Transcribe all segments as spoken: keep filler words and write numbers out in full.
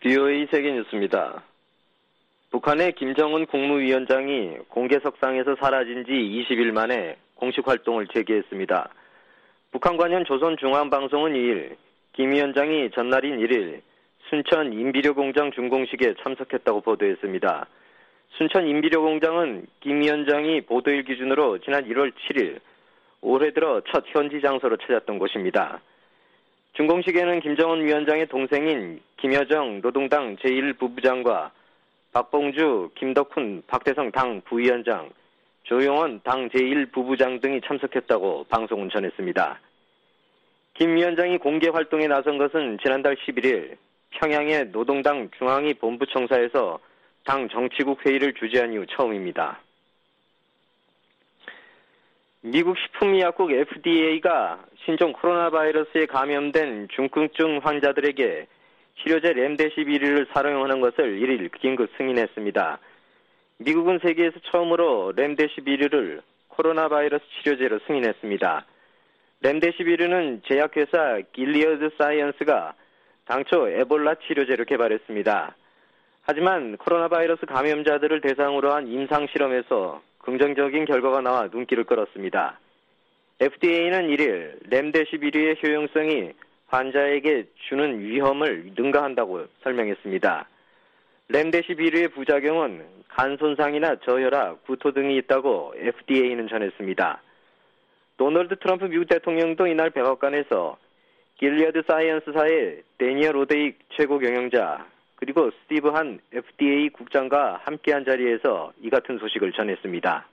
비오에이 세계뉴스입니다. 북한의 김정은 국무위원장이 공개석상에서 사라진 지 이십 일 만에 공식 활동을 재개했습니다. 북한 관련 조선중앙방송은 이 일, 김 위원장이 전날인 일 일 순천 인비료공장 준공식에 참석했다고 보도했습니다. 순천 인비료공장은 김 위원장이 보도일 기준으로 지난 일월 칠일 올해 들어 첫 현지 장소로 찾았던 곳입니다. 준공식에는 김정은 위원장의 동생인 김여정 노동당 제일 부부장과 박봉주, 김덕훈, 박대성 당 부위원장, 조용원 당 제일 부부장 등이 참석했다고 방송은 전했습니다. 김 위원장이 공개 활동에 나선 것은 지난달 십일일 평양의 노동당 중앙위 본부청사에서 당 정치국 회의를 주재한 이후 처음입니다. 미국 식품의약국 에프디에이가 신종 코로나 바이러스에 감염된 중증 환자들에게 치료제 렘데시비르를 사용하는 것을 일 일 긴급 승인했습니다. 미국은 세계에서 처음으로 렘데시비르를 코로나 바이러스 치료제로 승인했습니다. 렘데시비르는 제약회사 길리어드 사이언스가 당초 에볼라 치료제로 개발했습니다. 하지만 코로나 바이러스 감염자들을 대상으로 한 임상실험에서 긍정적인 결과가 나와 눈길을 끌었습니다. 에프디에이는 일 일 렘데시비르의 효용성이 환자에게 주는 위험을 능가한다고 설명했습니다. 렘데시비르의 부작용은 간 손상이나 저혈압, 구토 등이 있다고 에프디에이는 전했습니다. 도널드 트럼프 미국 대통령도 이날 백악관에서 길리어드 사이언스사의 데니얼 오데익 최고 경영자 그리고 스티브 한 에프디에이 국장과 함께한 자리에서 이 같은 소식을 전했습니다.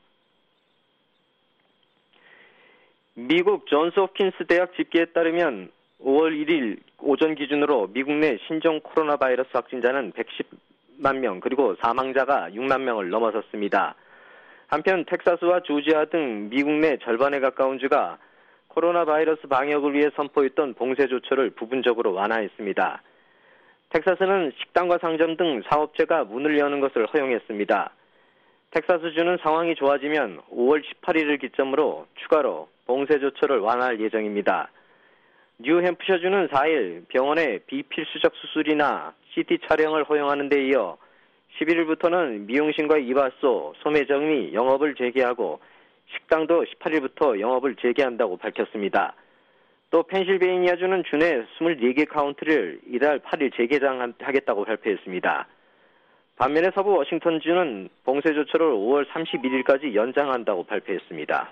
미국 존스 홉킨스 대학 집계에 따르면 오월 일일 오전 기준으로 미국 내 신종 코로나 바이러스 확진자는 백십만 명 그리고 사망자가 육만 명을 넘어섰습니다. 한편 텍사스와 조지아 등 미국 내 절반에 가까운 주가 코로나 바이러스 방역을 위해 선포했던 봉쇄 조처를 부분적으로 완화했습니다. 텍사스는 식당과 상점 등 사업체가 문을 여는 것을 허용했습니다. 텍사스주는 상황이 좋아지면 오월 십팔일을 기점으로 추가로 봉쇄 조처를 완화할 예정입니다. 뉴햄프셔주는 사일 병원의 비필수적 수술이나 씨티 촬영을 허용하는 데 이어 십일일부터는 미용실과 이발소, 소매점이 영업을 재개하고 식당도 십팔일부터 영업을 재개한다고 밝혔습니다. 또 펜실베이니아주는 주내 이십사 개 카운티를 이달 팔일 재개장하겠다고 발표했습니다. 반면에 서부 워싱턴주는 봉쇄 조처를 오월 삼십일일까지 연장한다고 발표했습니다.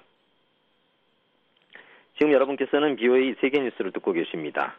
지금 여러분께서는 비오에이 세계뉴스를 듣고 계십니다.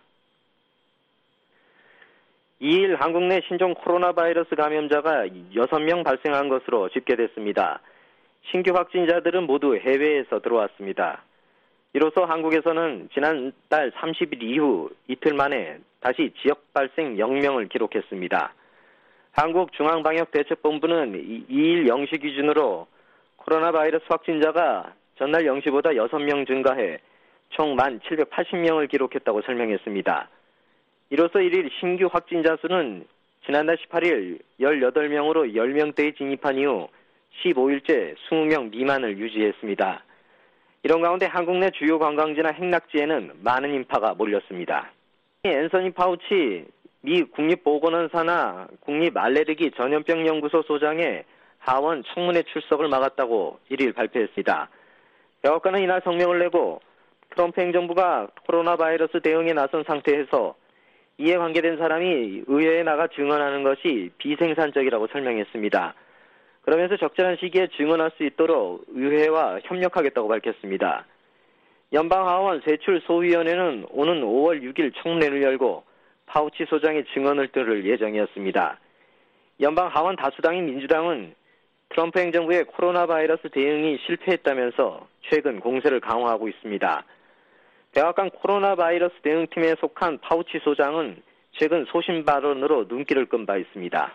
이 일 한국 내 신종 코로나 바이러스 감염자가 여섯 명 발생한 것으로 집계됐습니다. 신규 확진자들은 모두 해외에서 들어왔습니다. 이로써 한국에서는 지난달 삼십일 이후 이틀 만에 다시 지역 발생 영 명을 기록했습니다. 한국중앙방역대책본부는 이 일 영 시 기준으로 코로나 바이러스 확진자가 전날 영 시보다 여섯 명 증가해 총 만 칠백팔십 명을 기록했다고 설명했습니다. 이로써 일 일 신규 확진자 수는 지난달 십팔일 열여덟 명으로 열 명대에 진입한 이후 십오일째 이십 명 미만을 유지했습니다. 이런 가운데 한국 내 주요 관광지나 행락지에는 많은 인파가 몰렸습니다. 앤서니 파우치 미 국립보건원사나 국립알레르기 전염병 연구소 소장의 하원 청문회 출석을 막았다고 일 일 발표했습니다. 백악관은 이날 성명을 내고 트럼프 행정부가 코로나 바이러스 대응에 나선 상태에서 이에 관계된 사람이 의회에 나가 증언하는 것이 비생산적이라고 설명했습니다. 그러면서 적절한 시기에 증언할 수 있도록 의회와 협력하겠다고 밝혔습니다. 연방하원 세출소위원회는 오는 오월 육일 청문회를 열고 파우치 소장의 증언을 들을 예정이었습니다. 연방하원 다수당인 민주당은 트럼프 행정부의 코로나 바이러스 대응이 실패했다면서 최근 공세를 강화하고 있습니다. 백악관 코로나 바이러스 대응팀에 속한 파우치 소장은 최근 소신 발언으로 눈길을 끈 바 있습니다.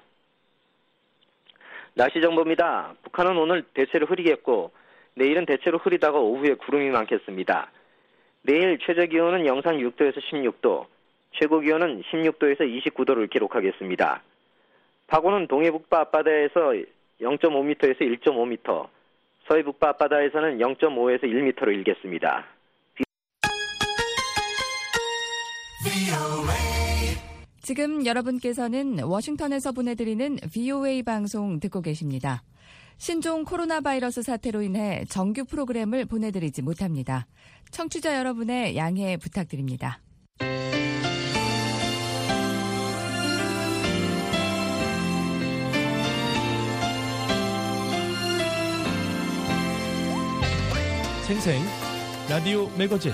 날씨 정보입니다. 북한은 오늘 대체로 흐리겠고 내일은 대체로 흐리다가 오후에 구름이 많겠습니다. 내일 최저 기온은 영상 육 도에서 십육 도, 최고 기온은 십육 도에서 이십구 도를 기록하겠습니다. 파고는 동해 북부 앞바다에서 영 점 오 미터에서 일 점 오 미터, 서해 북부 앞바다에서는 영 점 오에서 일 미터로 일겠습니다. 지금 여러분께서는 워싱턴에서 보내드리는 브이오에이 방송 듣고 계십니다. 신종 코로나 바이러스 사태로 인해 정규 프로그램을 보내드리지 못합니다. 청취자 여러분의 양해 부탁드립니다. 생생 라디오 매거진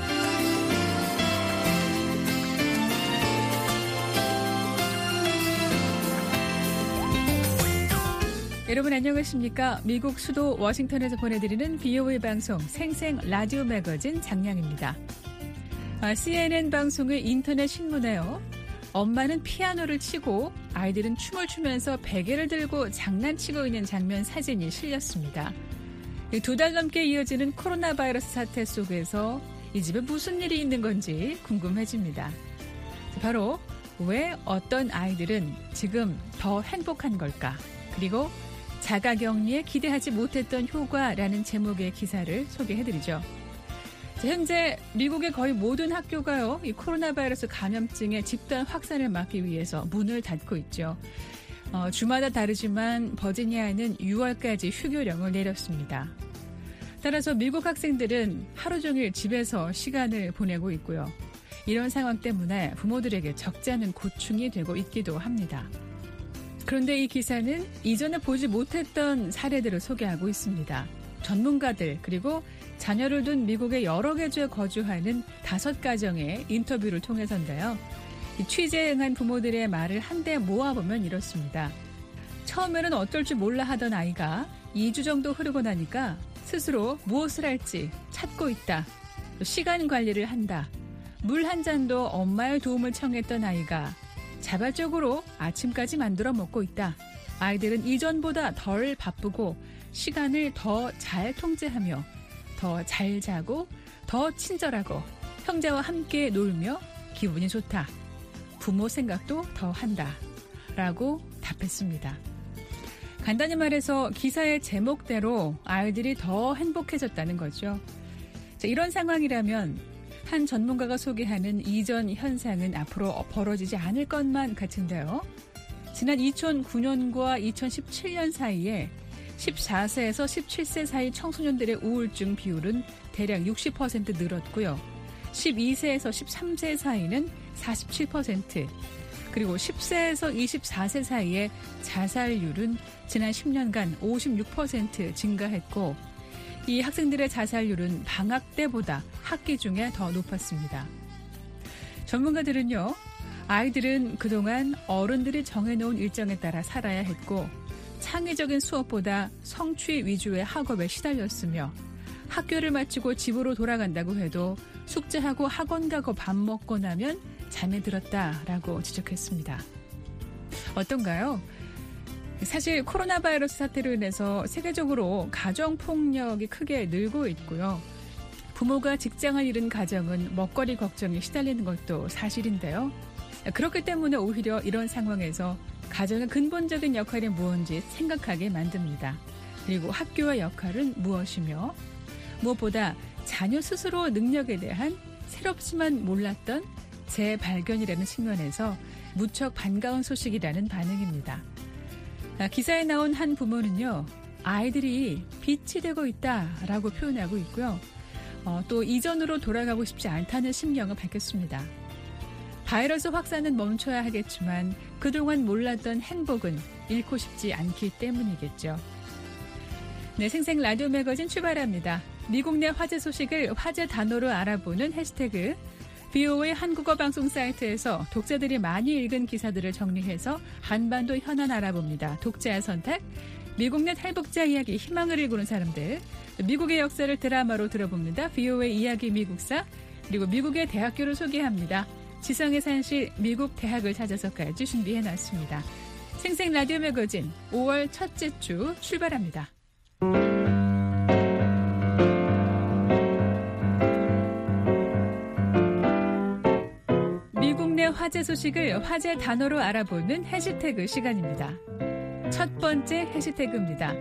여러분 안녕하십니까? 미국 수도 워싱턴에서 보내드리는 브이오에이 방송 생생 라디오 매거진 장량입니다. 아, 씨엔엔 방송의 인터넷 신문에요. 엄마는 피아노를 치고 아이들은 춤을 추면서 베개를 들고 장난치고 있는 장면 사진이 실렸습니다. 두 달 넘게 이어지는 코로나 바이러스 사태 속에서 이 집에 무슨 일이 있는 건지 궁금해집니다. 바로 왜 어떤 아이들은 지금 더 행복한 걸까? 그리고 자가격리에 기대하지 못했던 효과라는 제목의 기사를 소개해드리죠. 현재 미국의 거의 모든 학교가요, 이 코로나 바이러스 감염증의 집단 확산을 막기 위해서 문을 닫고 있죠. 어, 주마다 다르지만 버지니아는 유월까지 휴교령을 내렸습니다. 따라서 미국 학생들은 하루 종일 집에서 시간을 보내고 있고요. 이런 상황 때문에 부모들에게 적지 않은 고충이 되고 있기도 합니다. 그런데 이 기사는 이전에 보지 못했던 사례들을 소개하고 있습니다. 전문가들 그리고 자녀를 둔 미국의 여러 개 주에 거주하는 다섯 가정의 인터뷰를 통해서인데요. 이 취재에 응한 부모들의 말을 한데 모아보면 이렇습니다. 처음에는 어떨 줄 몰라 하던 아이가 이 주 정도 흐르고 나니까 스스로 무엇을 할지 찾고 있다. 또 시간 관리를 한다. 물 한 잔도 엄마의 도움을 청했던 아이가 자발적으로 아침까지 만들어 먹고 있다. 아이들은 이전보다 덜 바쁘고 시간을 더 잘 통제하며 더 잘 자고 더 친절하고 형제와 함께 놀며 기분이 좋다. 부모 생각도 더 한다. 라고 답했습니다. 간단히 말해서 기사의 제목대로 아이들이 더 행복해졌다는 거죠. 자, 이런 상황이라면 한 전문가가 소개하는 이전 현상은 앞으로 벌어지지 않을 것만 같은데요. 지난 이천구 년과 이천십칠 년 사이에 십사 세에서 십칠 세 사이 청소년들의 우울증 비율은 대략 육십 퍼센트 늘었고요. 십이 세에서 십삼 세 사이는 사십칠 퍼센트, 그리고 십 세에서 이십사 세 사이의 자살률은 지난 십 년간 오십육 퍼센트 증가했고, 이 학생들의 자살률은 방학 때보다 학기 중에 더 높았습니다. 전문가들은요, 아이들은 그동안 어른들이 정해놓은 일정에 따라 살아야 했고 창의적인 수업보다 성취 위주의 학업에 시달렸으며 학교를 마치고 집으로 돌아간다고 해도 숙제하고 학원 가고 밥 먹고 나면 잠에 들었다라고 지적했습니다. 어떤가요? 사실 코로나 바이러스 사태로 인해서 세계적으로 가정폭력이 크게 늘고 있고요. 부모가 직장을 잃은 가정은 먹거리 걱정에 시달리는 것도 사실인데요. 그렇기 때문에 오히려 이런 상황에서 가정의 근본적인 역할이 무엇인지 생각하게 만듭니다. 그리고 학교의 역할은 무엇이며 무엇보다 자녀 스스로 능력에 대한 새롭지만 몰랐던 재발견이라는 측면에서 무척 반가운 소식이라는 반응입니다. 기사에 나온 한 부모는요, 아이들이 빛이 되고 있다라고 표현하고 있고요. 어, 또 이전으로 돌아가고 싶지 않다는 심경을 밝혔습니다. 바이러스 확산은 멈춰야 하겠지만 그동안 몰랐던 행복은 잃고 싶지 않기 때문이겠죠. 네, 생생 라디오 매거진 출발합니다. 미국 내 화제 소식을 화제 단어로 알아보는 해시태그 브이오에이 한국어 방송 사이트에서 독자들이 많이 읽은 기사들을 정리해서 한반도 현안 알아봅니다. 독자의 선택, 미국 내 탈북자 이야기, 희망을 일구는 사람들, 미국의 역사를 드라마로 들어봅니다. 브이오에이 이야기 미국사, 그리고 미국의 대학교를 소개합니다. 지성의 산실 미국 대학을 찾아서까지 준비해놨습니다. 생생 라디오 매거진 오월 첫째 주 출발합니다. 미국 내 화제 소식을 화제 단어로 알아보는 해시태그 시간입니다. 첫 번째 해시태그입니다.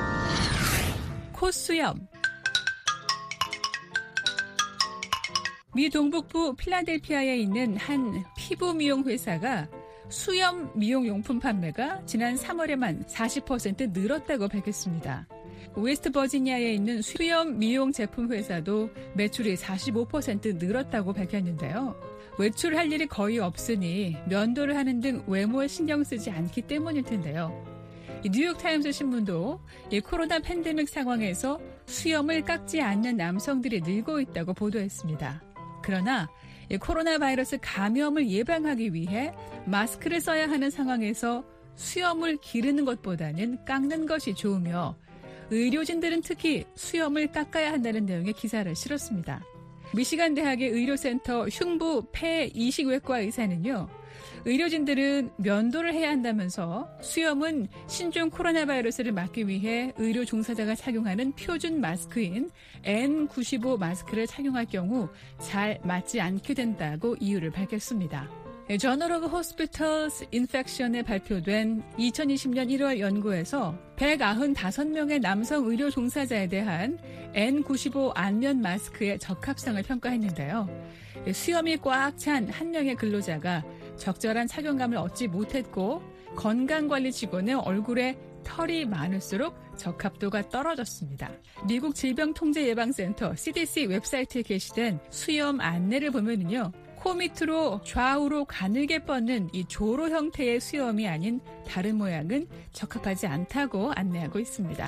코수염. 미 동북부 필라델피아에 있는 한 피부 미용 회사가 수염 미용용품 판매가 지난 삼월에만 사십 퍼센트 늘었다고 밝혔습니다. 웨스트 버지니아에 있는 수염 미용 제품 회사도 매출이 사십오 퍼센트 늘었다고 밝혔는데요. 외출할 일이 거의 없으니 면도를 하는 등 외모에 신경 쓰지 않기 때문일 텐데요. 뉴욕타임스 신문도 이 코로나 팬데믹 상황에서 수염을 깎지 않는 남성들이 늘고 있다고 보도했습니다. 그러나 이 코로나 바이러스 감염을 예방하기 위해 마스크를 써야 하는 상황에서 수염을 기르는 것보다는 깎는 것이 좋으며 의료진들은 특히 수염을 깎아야 한다는 내용의 기사를 실었습니다. 미시간 대학의 의료센터 흉부 폐 이식외과 의사는요. 의료진들은 면도를 해야 한다면서 수염은 신종 코로나 바이러스를 막기 위해 의료 종사자가 착용하는 표준 마스크인 엔 구십오 마스크를 착용할 경우 잘 맞지 않게 된다고 이유를 밝혔습니다. 저널 오브 호스피털스 인펙션에 발표된 이천이십 년 일월 연구에서 백구십오 명의 남성 의료 종사자에 대한 엔 구십오 안면 마스크의 적합성을 평가했는데요. 수염이 꽉 찬 한 명의 근로자가 적절한 착용감을 얻지 못했고 건강관리 직원의 얼굴에 털이 많을수록 적합도가 떨어졌습니다. 미국 질병통제예방센터 씨디씨 웹사이트에 게시된 수염 안내를 보면은요. 코 밑으로 좌우로 가늘게 뻗는 이 조로 형태의 수염이 아닌 다른 모양은 적합하지 않다고 안내하고 있습니다.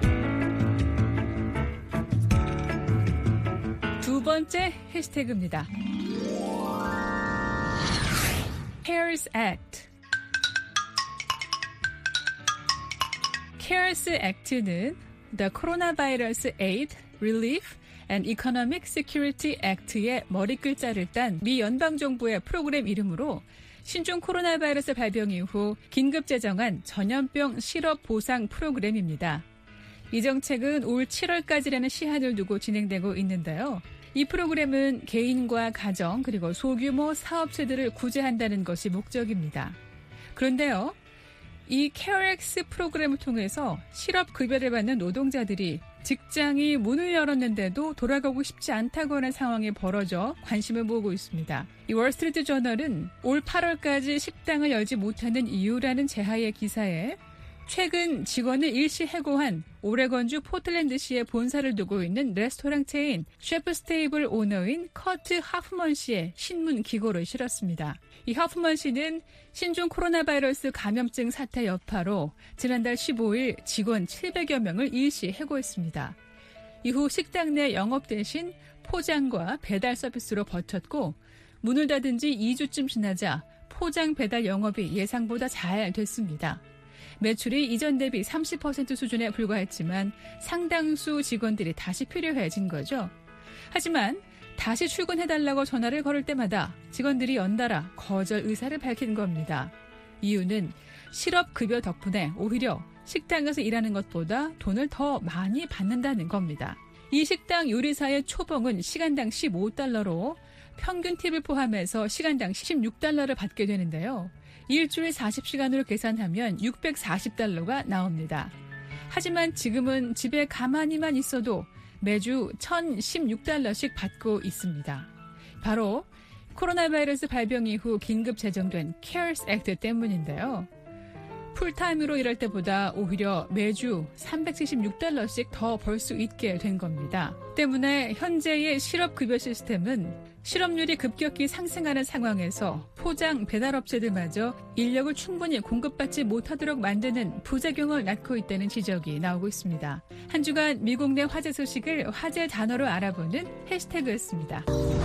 두 번째 해시태그입니다. 케어스 액트. 케어스 액트는 The Coronavirus Aid, Relief and Economic Security Act의 머리 글자를 딴 미 연방정부의 프로그램 이름으로 신종 코로나 바이러스 발병 이후 긴급 제정한 전염병 실업 보상 프로그램입니다. 이 정책은 올 칠월까지라는 시한을 두고 진행되고 있는데요. 이 프로그램은 개인과 가정 그리고 소규모 사업체들을 구제한다는 것이 목적입니다. 그런데요. 이 케어엑스 프로그램을 통해서 실업급여를 받는 노동자들이 직장이 문을 열었는데도 돌아가고 싶지 않다고 하는 상황이 벌어져 관심을 모으고 있습니다. 이 월스트리트 저널은 올 팔월까지 식당을 열지 못하는 이유라는 제하의 기사에 최근 직원을 일시 해고한 오레건주 포틀랜드시에 본사를 두고 있는 레스토랑 체인 셰프스 테이블 오너인 커트 하프먼 씨의 신문 기고를 실었습니다. 이 하프먼 씨는 신종 코로나 바이러스 감염증 사태 여파로 지난달 십오일 직원 칠백여 명을 일시 해고했습니다. 이후 식당 내 영업 대신 포장과 배달 서비스로 버텼고 문을 닫은 지 이 주쯤 지나자 포장 배달 영업이 예상보다 잘 됐습니다. 매출이 이전 대비 삼십 퍼센트 수준에 불과했지만 상당수 직원들이 다시 필요해진 거죠. 하지만 다시 출근해달라고 전화를 걸을 때마다 직원들이 연달아 거절 의사를 밝힌 겁니다. 이유는 실업급여 덕분에 오히려 식당에서 일하는 것보다 돈을 더 많이 받는다는 겁니다. 이 식당 요리사의 초봉은 시간당 십오 달러로 평균 팁을 포함해서 시간당 십육 달러를 받게 되는데요. 일주일 사십 시간으로 계산하면 육백사십 달러가 나옵니다. 하지만 지금은 집에 가만히만 있어도 매주 천십육 달러씩 받고 있습니다. 바로 코로나 바이러스 발병 이후 긴급 제정된 케어스 액트 때문인데요. 풀타임으로 일할 때보다 오히려 매주 삼백칠십육 달러씩 더 벌 수 있게 된 겁니다. 때문에 현재의 실업급여 시스템은 실업률이 급격히 상승하는 상황에서 포장 배달업체들마저 인력을 충분히 공급받지 못하도록 만드는 부작용을 낳고 있다는 지적이 나오고 있습니다. 한 주간 미국 내 화제 소식을 화제 단어로 알아보는 해시태그였습니다.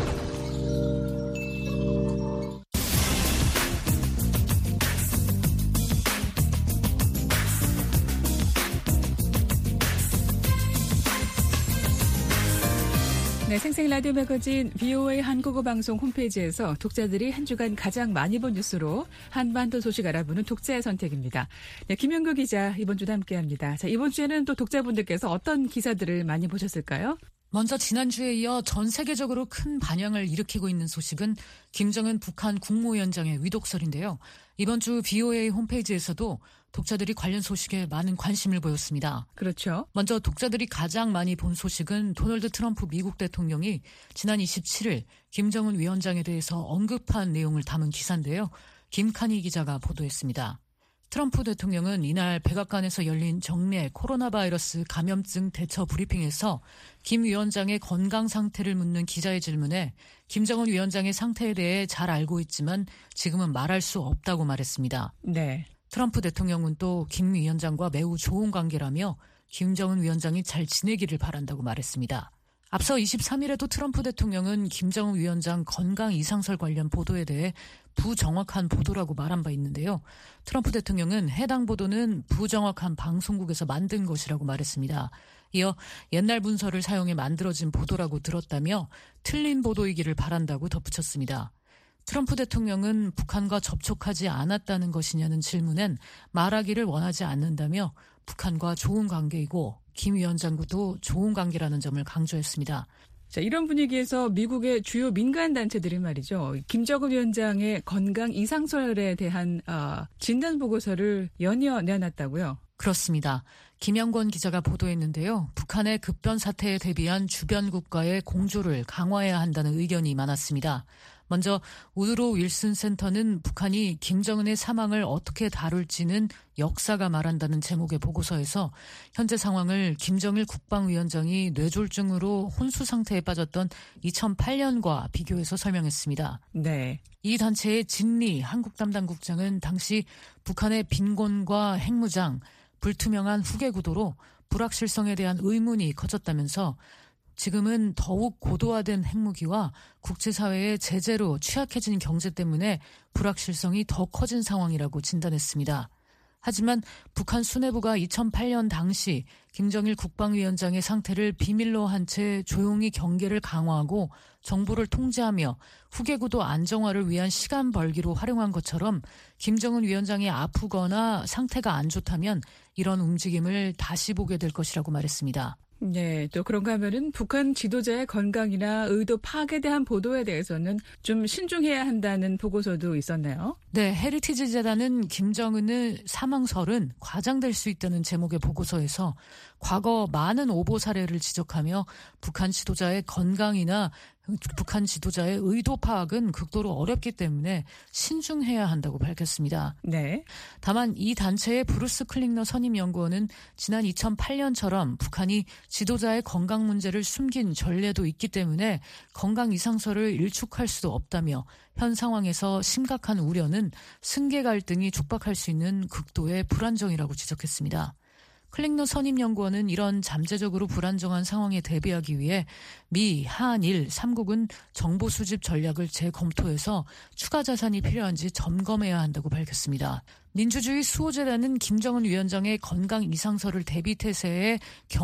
네, 생생 라디오 매거진 브이오에이 한국어 방송 홈페이지에서 독자들이 한 주간 가장 많이 본 뉴스로 한반도 소식 알아보는 독자의 선택입니다. 네, 김영규 기자 이번 주도 함께합니다. 자, 이번 주에는 또 독자분들께서 어떤 기사들을 많이 보셨을까요? 먼저 지난주에 이어 전 세계적으로 큰 반향을 일으키고 있는 소식은 김정은 북한 국무위원장의 위독설인데요. 이번 주 브이오에이 홈페이지에서도 독자들이 관련 소식에 많은 관심을 보였습니다. 그렇죠. 먼저 독자들이 가장 많이 본 소식은 도널드 트럼프 미국 대통령이 지난 이십칠일 김정은 위원장에 대해서 언급한 내용을 담은 기사인데요. 김칸희 기자가 보도했습니다. 트럼프 대통령은 이날 백악관에서 열린 정례 코로나 바이러스 감염증 대처 브리핑에서 김 위원장의 건강 상태를 묻는 기자의 질문에 김정은 위원장의 상태에 대해 잘 알고 있지만 지금은 말할 수 없다고 말했습니다. 네. 트럼프 대통령은 또 김 위원장과 매우 좋은 관계라며 김정은 위원장이 잘 지내기를 바란다고 말했습니다. 앞서 이십삼일에도 트럼프 대통령은 김정은 위원장 건강 이상설 관련 보도에 대해 부정확한 보도라고 말한 바 있는데요. 트럼프 대통령은 해당 보도는 부정확한 방송국에서 만든 것이라고 말했습니다. 이어 옛날 문서를 사용해 만들어진 보도라고 들었다며 틀린 보도이기를 바란다고 덧붙였습니다. 트럼프 대통령은 북한과 접촉하지 않았다는 것이냐는 질문엔 말하기를 원하지 않는다며 북한과 좋은 관계이고 김 위원장과도 좋은 관계라는 점을 강조했습니다. 자, 이런 분위기에서 미국의 주요 민간단체들이 말이죠. 김정은 위원장의 건강 이상설에 대한 어, 진단보고서를 연이어 내놨다고요? 그렇습니다. 김영권 기자가 보도했는데요. 북한의 급변 사태에 대비한 주변 국가의 공조를 강화해야 한다는 의견이 많았습니다. 먼저 우드로 윌슨 센터는 북한이 김정은의 사망을 어떻게 다룰지는 역사가 말한다는 제목의 보고서에서 현재 상황을 김정일 국방위원장이 뇌졸중으로 혼수 상태에 빠졌던 이천팔년과 비교해서 설명했습니다. 네. 이 단체의 진리 한국 담당 국장은 당시 북한의 빈곤과 핵무장, 불투명한 후계 구도로 불확실성에 대한 의문이 커졌다면서 지금은 더욱 고도화된 핵무기와 국제사회의 제재로 취약해진 경제 때문에 불확실성이 더 커진 상황이라고 진단했습니다. 하지만 북한 수뇌부가 이천팔년 당시 김정일 국방위원장의 상태를 비밀로 한 채 조용히 경계를 강화하고 정보를 통제하며 후계구도 안정화를 위한 시간 벌기로 활용한 것처럼 김정은 위원장이 아프거나 상태가 안 좋다면 이런 움직임을 다시 보게 될 것이라고 말했습니다. 네, 또 그런가 하면은 북한 지도자의 건강이나 의도 파악에 대한 보도에 대해서는 좀 신중해야 한다는 보고서도 있었나요? 네, 헤리티지 재단은 김정은의 사망설은 과장될 수 있다는 제목의 보고서에서 과거 많은 오보 사례를 지적하며 북한 지도자의 건강이나 북한 지도자의 의도 파악은 극도로 어렵기 때문에 신중해야 한다고 밝혔습니다. 네. 다만 이 단체의 브루스 클링너 선임연구원은 지난 이천팔년처럼 북한이 지도자의 건강 문제를 숨긴 전례도 있기 때문에 건강 이상설을 일축할 수도 없다며 현 상황에서 심각한 우려는 승계 갈등이 촉박할 수 있는 극도의 불안정이라고 지적했습니다. 클링너 선임연구원은 이런 잠재적으로 불안정한 상황에 대비하기 위해 미, 한일 삼국은 정보 수집 전략을 재검토해서 추가 자산이 필요한지 점검해야 한다고 밝혔습니다. 민주주의 수호재단은 김정은 위원장의 건강 이상설을 대비태세에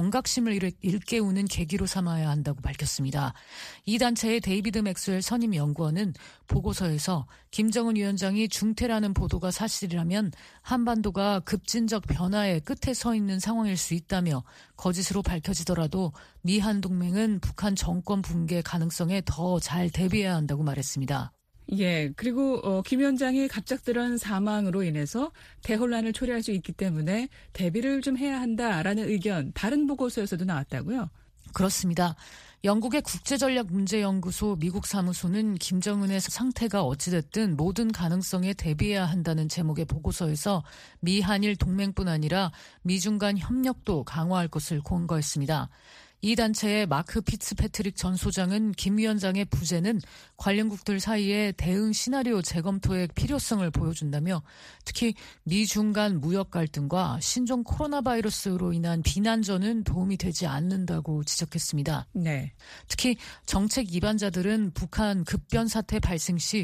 경각심을 일깨우는 계기로 삼아야 한다고 밝혔습니다. 이 단체의 데이비드 맥스웰 선임연구원은 보고서에서 김정은 위원장이 중태라는 보도가 사실이라면 한반도가 급진적 변화의 끝에 서 있는 상황일 수 있다며 거짓으로 밝혀지더라도 미한 동맹은 북한 정권 붕괴 가능성에 더 잘 대비해야 한다고 말했습니다. 예, 그리고 어, 김 위원장의 갑작스런 사망으로 인해서 대혼란을 초래할 수 있기 때문에 대비를 좀 해야 한다라는 의견 다른 보고서에서도 나왔다고요? 그렇습니다. 영국의 국제전략문제연구소 미국 사무소는 김정은의 상태가 어찌됐든 모든 가능성에 대비해야 한다는 제목의 보고서에서 미한일 동맹뿐 아니라 미중 간 협력도 강화할 것을 권고했습니다. 이 단체의 마크 피츠패트릭 전 소장은 김 위원장의 부재는 관련국들 사이에 대응 시나리오 재검토의 필요성을 보여준다며 특히 미중 간 무역 갈등과 신종 코로나 바이러스로 인한 비난전은 도움이 되지 않는다고 지적했습니다. 네. 특히 정책 이반자들은 북한 급변 사태 발생 시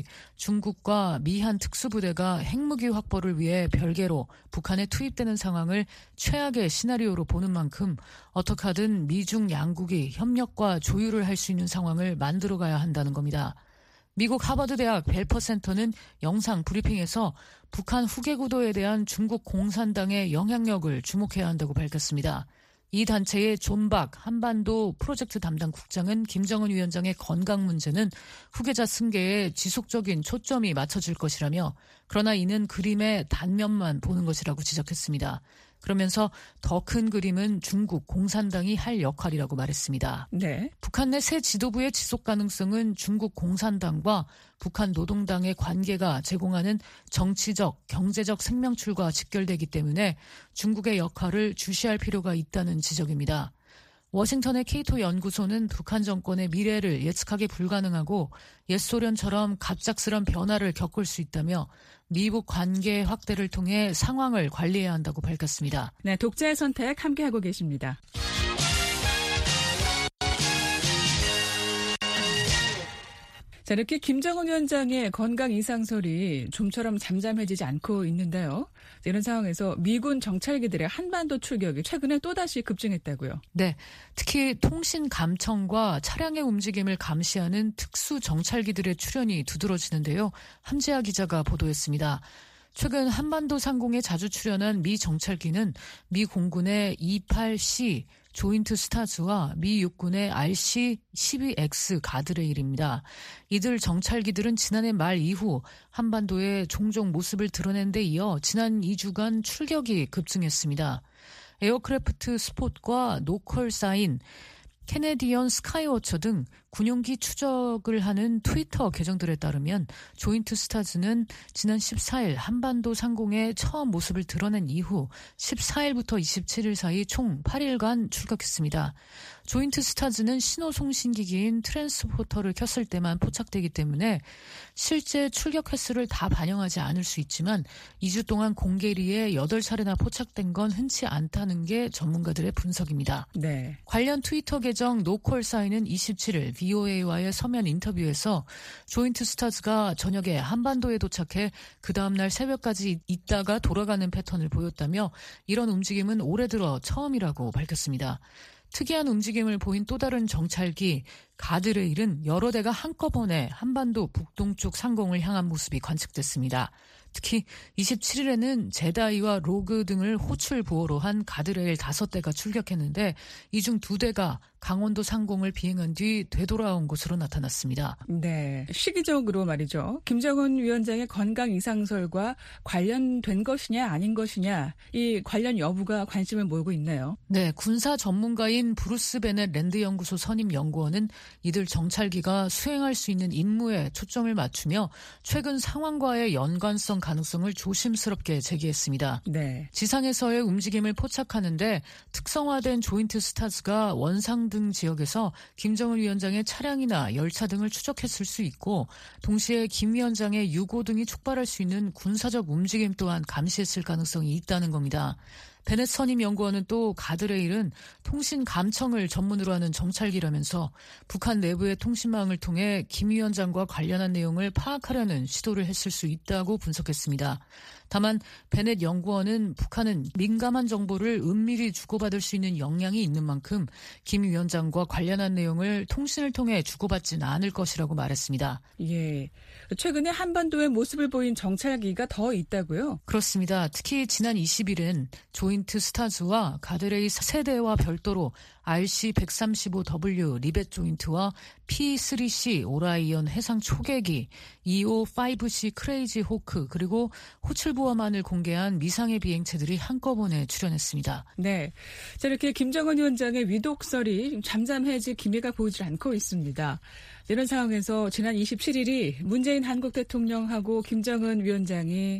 중국과 미한 특수부대가 핵무기 확보를 위해 별개로 북한에 투입되는 상황을 최악의 시나리오로 보는 만큼 어떻게 하든 미중 양국이 협력과 조율을 할 수 있는 상황을 만들어가야 한다는 겁니다. 미국 하버드대학 벨퍼 센터는 영상 브리핑에서 북한 후계 구도에 대한 중국 공산당의 영향력을 주목해야 한다고 밝혔습니다. 이 단체의 존박 한반도 프로젝트 담당 국장은 김정은 위원장의 건강 문제는 후계자 승계에 지속적인 초점이 맞춰질 것이라며 그러나 이는 그림의 단면만 보는 것이라고 지적했습니다. 그러면서 더 큰 그림은 중국 공산당이 할 역할이라고 말했습니다. 네. 북한 내 새 지도부의 지속 가능성은 중국 공산당과 북한 노동당의 관계가 제공하는 정치적, 경제적 생명줄과 직결되기 때문에 중국의 역할을 주시할 필요가 있다는 지적입니다. 워싱턴의 케이토 연구소는 북한 정권의 미래를 예측하기 불가능하고 옛 소련처럼 갑작스런 변화를 겪을 수 있다며 미북 관계 확대를 통해 상황을 관리해야 한다고 밝혔습니다. 네, 독자의 선택 함께하고 계십니다. 자, 이렇게 김정은 위원장의 건강 이상설이 좀처럼 잠잠해지지 않고 있는데요. 이런 상황에서 미군 정찰기들의 한반도 출격이 최근에 또다시 급증했다고요. 네, 특히 통신 감청과 차량의 움직임을 감시하는 특수 정찰기들의 출현이 두드러지는데요. 함지아 기자가 보도했습니다. 최근 한반도 상공에 자주 출현한 미 정찰기는 미 공군의 이십팔 씨 조인트 스타즈와 미 육군의 알씨 십이 엑스 가드레일입니다. 이들 정찰기들은 지난해 말 이후 한반도에 종종 모습을 드러낸 데 이어 지난 이 주간 출격이 급증했습니다. 에어크래프트 스폿과 노컬 사인, 캐네디언 스카이워처 등 군용기 추적을 하는 트위터 계정들에 따르면 조인트 스타즈는 지난 십사 일 한반도 상공에 처음 모습을 드러낸 이후 십사 일부터 이십칠 일 사이 총 팔 일간 출격했습니다. 조인트 스타즈는 신호송신기기인 트랜스포터를 켰을 때만 포착되기 때문에 실제 출격 횟수를 다 반영하지 않을 수 있지만 이 주 동안 공개리에 여덟 차례나 포착된 건 흔치 않다는 게 전문가들의 분석입니다. 네. 관련 트위터 계정 노콜사인은 이십칠 일 브이오에이와의 서면 인터뷰에서 조인트 스타즈가 저녁에 한반도에 도착해 그 다음날 새벽까지 있다가 돌아가는 패턴을 보였다며 이런 움직임은 올해 들어 처음이라고 밝혔습니다. 특이한 움직임을 보인 또 다른 정찰기 가드레일은 여러 대가 한꺼번에 한반도 북동쪽 상공을 향한 모습이 관측됐습니다. 특히 이십칠 일에는 제다이와 로그 등을 호출 보호로 한 가드레일 다섯 대가 출격했는데 이 중 두 대가 강원도 상공을 비행한 뒤 되돌아온 것으로 나타났습니다. 네, 시기적으로 말이죠. 김정은 위원장의 건강 이상설과 관련된 것이냐 아닌 것이냐 이 관련 여부가 관심을 모으고 있네요. 네, 군사 전문가인 브루스 베넷 랜드 연구소 선임 연구원은 이들 정찰기가 수행할 수 있는 임무에 초점을 맞추며 최근 상황과의 연관성 가능성을 조심스럽게 제기했습니다. 네. 지상에서의 움직임을 포착하는데 특성화된 조인트 스타즈가 원상 등 지역에서 김정은 위원장의 차량이나 열차 등을 추적했을 수 있고 동시에 김 위원장의 유고 등이 촉발할 수 있는 군사적 움직임 또한 감시했을 가능성이 있다는 겁니다. 베넷 선임 연구원은 또 가드레일은 통신 감청을 전문으로 하는 정찰기라면서 북한 내부의 통신망을 통해 김 위원장과 관련한 내용을 파악하려는 시도를 했을 수 있다고 분석했습니다. 다만 베넷 연구원은 북한은 민감한 정보를 은밀히 주고받을 수 있는 역량이 있는 만큼 김 위원장과 관련한 내용을 통신을 통해 주고받지는 않을 것이라고 말했습니다. 예, 최근에 한반도에 모습을 보인 정찰기가 더 있다고요? 그렇습니다. 특히 지난 이십 일은 조인트 스타즈와 가드레일 세 대와 별도로 알씨 백삼십오 더블유 리벳 조인트와 피 쓰리 씨 오라이언 해상 초계기, 이오오 씨 크레이지 호크 그리고 호출보함안을 공개한 미상의 비행체들이 한꺼번에 출현했습니다. 네, 자, 이렇게 김정은 위원장의 위독설이 잠잠해질 기미가 보이질 않고 있습니다. 이런 상황에서 지난 이십칠 일이 문재인 한국 대통령하고 김정은 위원장이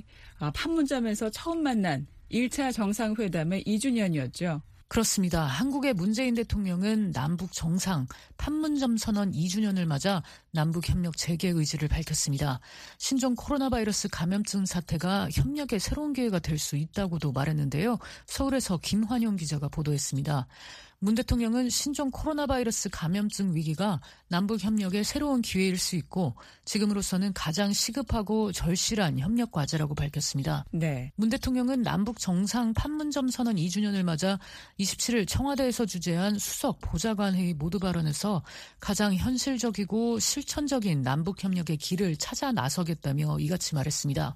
판문점에서 처음 만난 일 차 정상회담의 이 주년이었죠. 그렇습니다. 한국의 문재인 대통령은 남북 정상 판문점 선언 이 주년을 맞아 남북협력 재개 의지를 밝혔습니다. 신종 코로나 바이러스 감염증 사태가 협력의 새로운 기회가 될 수 있다고도 말했는데요. 서울에서 김환용 기자가 보도했습니다. 문 대통령은 신종 코로나 바이러스 감염증 위기가 남북협력의 새로운 기회일 수 있고 지금으로서는 가장 시급하고 절실한 협력 과제라고 밝혔습니다. 네. 문 대통령은 남북 정상 판문점 선언 이 주년을 맞아 이십칠 일 청와대에서 주재한 수석 보좌관 회의 모두 발언에서 가장 현실적이고 실천적인 남북협력의 길을 찾아 나서겠다며 이같이 말했습니다.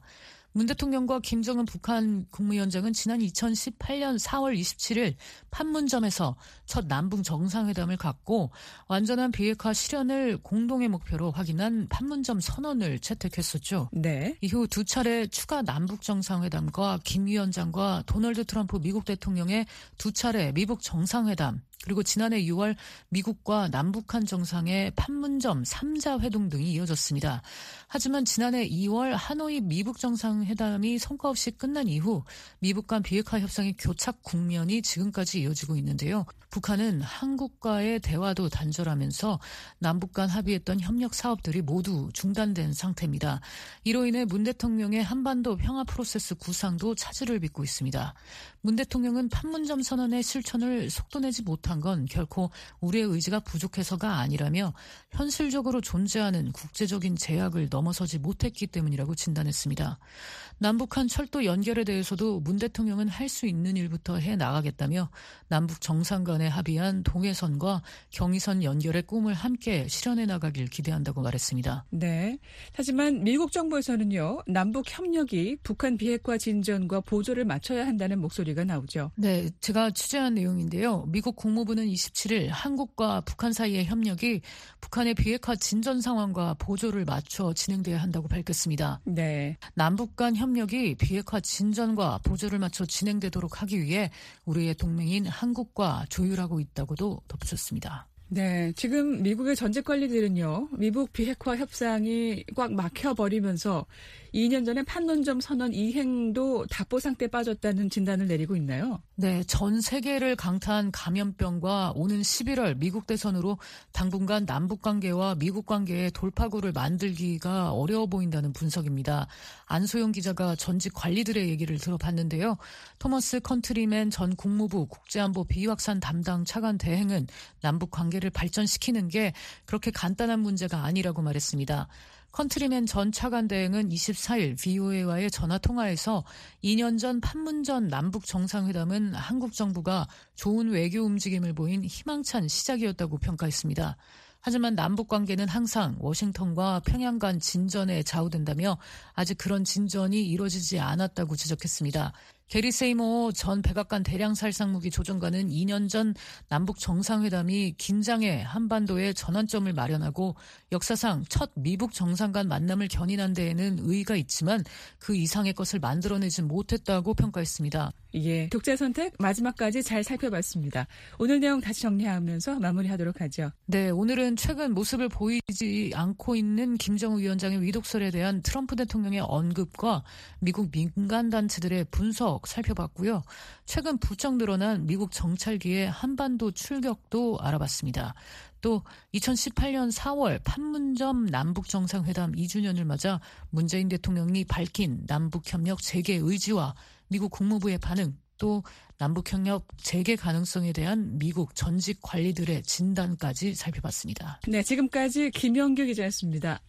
문 대통령과 김정은 북한 국무위원장은 지난 이천십팔년 사월 이십칠일 판문점에서 첫 남북 정상회담을 갖고 완전한 비핵화 실현을 공동의 목표로 확인한 판문점 선언을 채택했었죠. 네. 이후 두 차례 추가 남북 정상회담과 김 위원장과 도널드 트럼프 미국 대통령의 두 차례 미북 정상회담, 그리고 지난해 유월 미국과 남북한 정상의 판문점 삼자 회동 등이 이어졌습니다. 하지만 지난해 이월 하노이 미북 정상회담이 성과 없이 끝난 이후 미북 간 비핵화 협상의 교착 국면이 지금까지 이어지고 있는데요. 북한은 한국과의 대화도 단절하면서 남북 간 합의했던 협력 사업들이 모두 중단된 상태입니다. 이로 인해 문 대통령의 한반도 평화 프로세스 구상도 차질을 빚고 있습니다. 문 대통령은 판문점 선언의 실천을 속도내지 못한 건 결코 우리의 의지가 부족해서가 아니라며 현실적으로 존재하는 국제적인 제약을 넘어서지 못했기 때문이라고 진단했습니다. 남북한 철도 연결에 대해서도 문 대통령은 할 수 있는 일부터 해나가겠다며 남북 정상 간에 합의한 동해선과 경의선 연결의 꿈을 함께 실현해 나가길 기대한다고 말했습니다. 네. 하지만 미국 정부에서는요, 남북 협력이 북한 비핵화 진전과 보조를 맞춰야 한다는 목소리가 나오죠. 네, 제가 취재한 내용인데요. 미국 국무부는 이십칠일 한국과 북한 사이의 협력이 북한의 비핵화 진전 상황과 보조를 맞춰 진행돼야 한다고 밝혔습니다. 네. 남북 간 협력이 비핵화 진전과 보조를 맞춰 진행되도록 하기 위해 우리의 동맹인 한국과 조율하고 있다고도 덧붙였습니다. 네, 지금 미국의 전직 관리들은요, 미북 비핵화 협상이 꽉 막혀버리면서 이 년 전에 판문점 선언 이행도 답보 상태에 빠졌다는 진단을 내리고 있나요? 네, 전 세계를 강타한 감염병과 오는 십일월 미국 대선으로 당분간 남북 관계와 미국 관계의 돌파구를 만들기가 어려워 보인다는 분석입니다. 안소영 기자가 전직 관리들의 얘기를 들어봤는데요. 토머스 컨트리맨 전 국무부 국제안보 비확산 담당 차관 대행은 남북 관계를 발전시키는 게 그렇게 간단한 문제가 아니라고 말했습니다. 컨트리맨 전 차관 대행은 이십사일 브이오에이와의 전화통화에서 이 년 전 판문점 남북 정상회담은 한국 정부가 좋은 외교 움직임을 보인 희망찬 시작이었다고 평가했습니다. 하지만 남북 관계는 항상 워싱턴과 평양 간 진전에 좌우된다며 아직 그런 진전이 이루어지지 않았다고 지적했습니다. 게리 세이모 전 백악관 대량살상무기 조정관은 이 년 전 남북 정상회담이 긴장의 한반도에 전환점을 마련하고 역사상 첫 미북 정상 간 만남을 견인한 데에는 의의가 있지만 그 이상의 것을 만들어내지 못했다고 평가했습니다. 예, 독자 선택 마지막까지 잘 살펴봤습니다. 오늘 내용 다시 정리하면서 마무리하도록 하죠. 네, 오늘은 최근 모습을 보이지 않고 있는 김정은 위원장의 위독설에 대한 트럼프 대통령의 언급과 미국 민간단체들의 분석 살펴봤고요. 최근 부쩍 늘어난 미국 정찰기의 한반도 출격도 알아봤습니다. 또 이천십팔년 사월 판문점 남북정상회담 이 주년을 맞아 문재인 대통령이 밝힌 남북협력 재개 의지와 미국 국무부의 반응, 또 남북협력 재개 가능성에 대한 미국 전직 관리들의 진단까지 살펴봤습니다. 네, 지금까지 김영규 기자였습니다.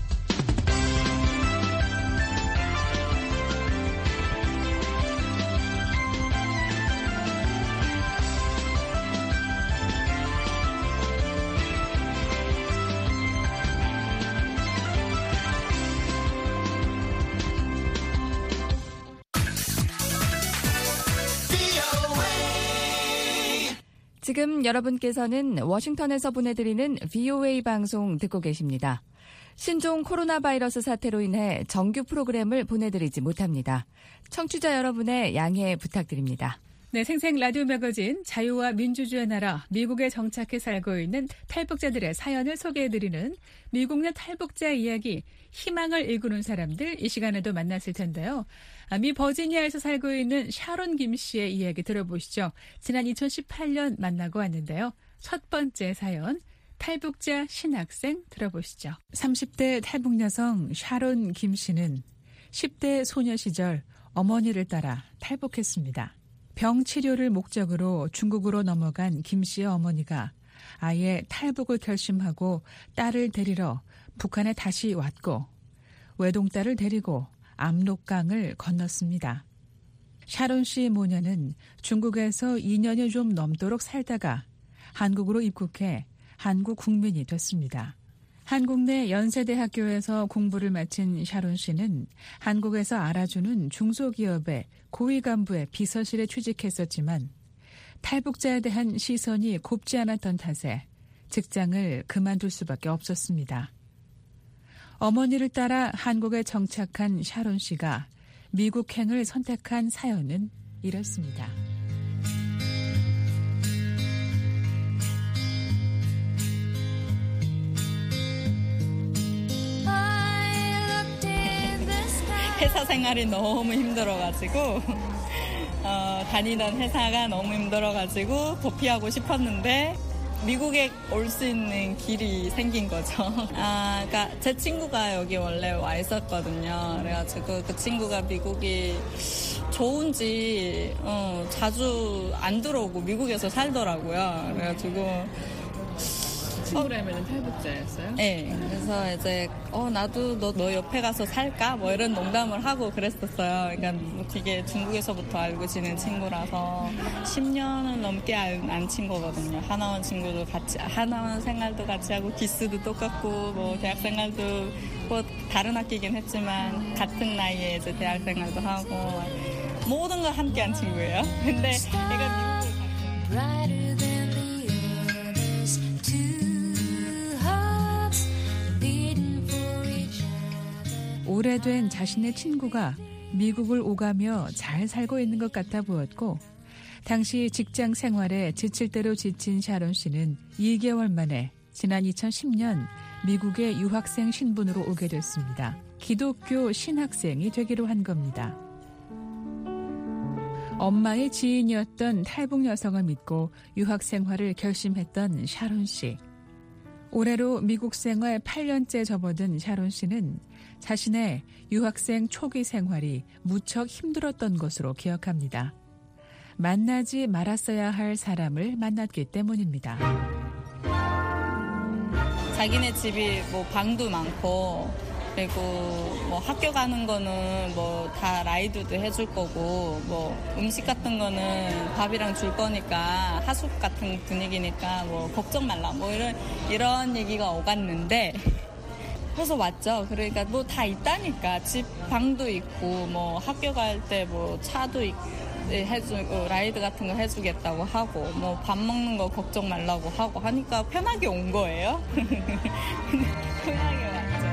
지금 여러분께서는 워싱턴에서 보내드리는 브이오에이 방송 듣고 계십니다. 신종 코로나 바이러스 사태로 인해 정규 프로그램을 보내드리지 못합니다. 청취자 여러분의 양해 부탁드립니다. 네, 생생 라디오 매거진 자유와 민주주의 나라 미국에 정착해 살고 있는 탈북자들의 사연을 소개해드리는 미국 내 탈북자 이야기, 희망을 일구는 사람들, 이 시간에도 만났을 텐데요. 미 버지니아에서 살고 있는 샤론 김 씨의 이야기 들어보시죠. 지난 이천십팔년 만나고 왔는데요. 첫 번째 사연, 탈북자 신학생 들어보시죠. 삼십대 탈북 여성 샤론 김 씨는 십대 소녀 시절 어머니를 따라 탈북했습니다. 병 치료를 목적으로 중국으로 넘어간 김 씨의 어머니가 아예 탈북을 결심하고 딸을 데리러 북한에 다시 왔고 외동딸을 데리고 압록강을 건넜습니다. 샤론 씨 모녀는 중국에서 이 년이 좀 넘도록 살다가 한국으로 입국해 한국 국민이 됐습니다. 한국 내 연세대학교에서 공부를 마친 샤론 씨는 한국에서 알아주는 중소기업의 고위 간부의 비서실에 취직했었지만 탈북자에 대한 시선이 곱지 않았던 탓에 직장을 그만둘 수밖에 없었습니다. 어머니를 따라 한국에 정착한 샤론 씨가 미국행을 선택한 사연은 이렇습니다. 회사 생활이 너무 힘들어가지고 어, 다니던 회사가 너무 힘들어가지고 도피하고 싶었는데 미국에 올 수 있는 길이 생긴 거죠. 아, 그러니까 제 친구가 여기 원래 와 있었거든요. 그래가지고 그 친구가 미국이 좋은지 어, 자주 안 들어오고 미국에서 살더라고요. 그래가지고 친구라면은 탈북자였어요? 네. 그래서 이제 어 나도 너, 너 옆에 가서 살까? 뭐 이런 농담을 하고 그랬었어요. 그러니까 뭐 되게 중국에서부터 알고 지낸 친구라서 십 년을 넘게 안, 안 친 거거든요. 하나원 친구도 같이 하나원 생활도 같이 하고 기스도 똑같고 뭐 대학 생활도 뭐 다른 학기긴 했지만 같은 나이에 이제 대학 생활도 하고 모든 걸 함께 한 친구예요. 근데 얘가 미국에 오래된 자신의 친구가 미국을 오가며 잘 살고 있는 것 같아 보였고 당시 직장 생활에 지칠 대로 지친 샤론 씨는 이 개월 만에 지난 이천십 년 미국의 유학생 신분으로 오게 됐습니다. 기독교 신학생이 되기로 한 겁니다. 엄마의 지인이었던 탈북 여성을 믿고 유학 생활을 결심했던 샤론 씨. 올해로 미국 생활 팔 년째 접어든 샤론 씨는 자신의 유학생 초기 생활이 무척 힘들었던 것으로 기억합니다. 만나지 말았어야 할 사람을 만났기 때문입니다. 자기네 집이 뭐 방도 많고 그리고 뭐 학교 가는 거는 뭐 다 라이드도 해줄 거고 뭐 음식 같은 거는 밥이랑 줄 거니까 하숙 같은 분위기니까 뭐 걱정 말라 뭐 이런 이런 얘기가 오갔는데 그래서 왔죠. 그러니까 뭐 다 있다니까 집 방도 있고 뭐 학교 갈 때 뭐 차도 있고 해주고 라이드 같은 거 해주겠다고 하고 뭐 밥 먹는 거 걱정 말라고 하고 하니까 편하게 온 거예요. 편하게 왔죠.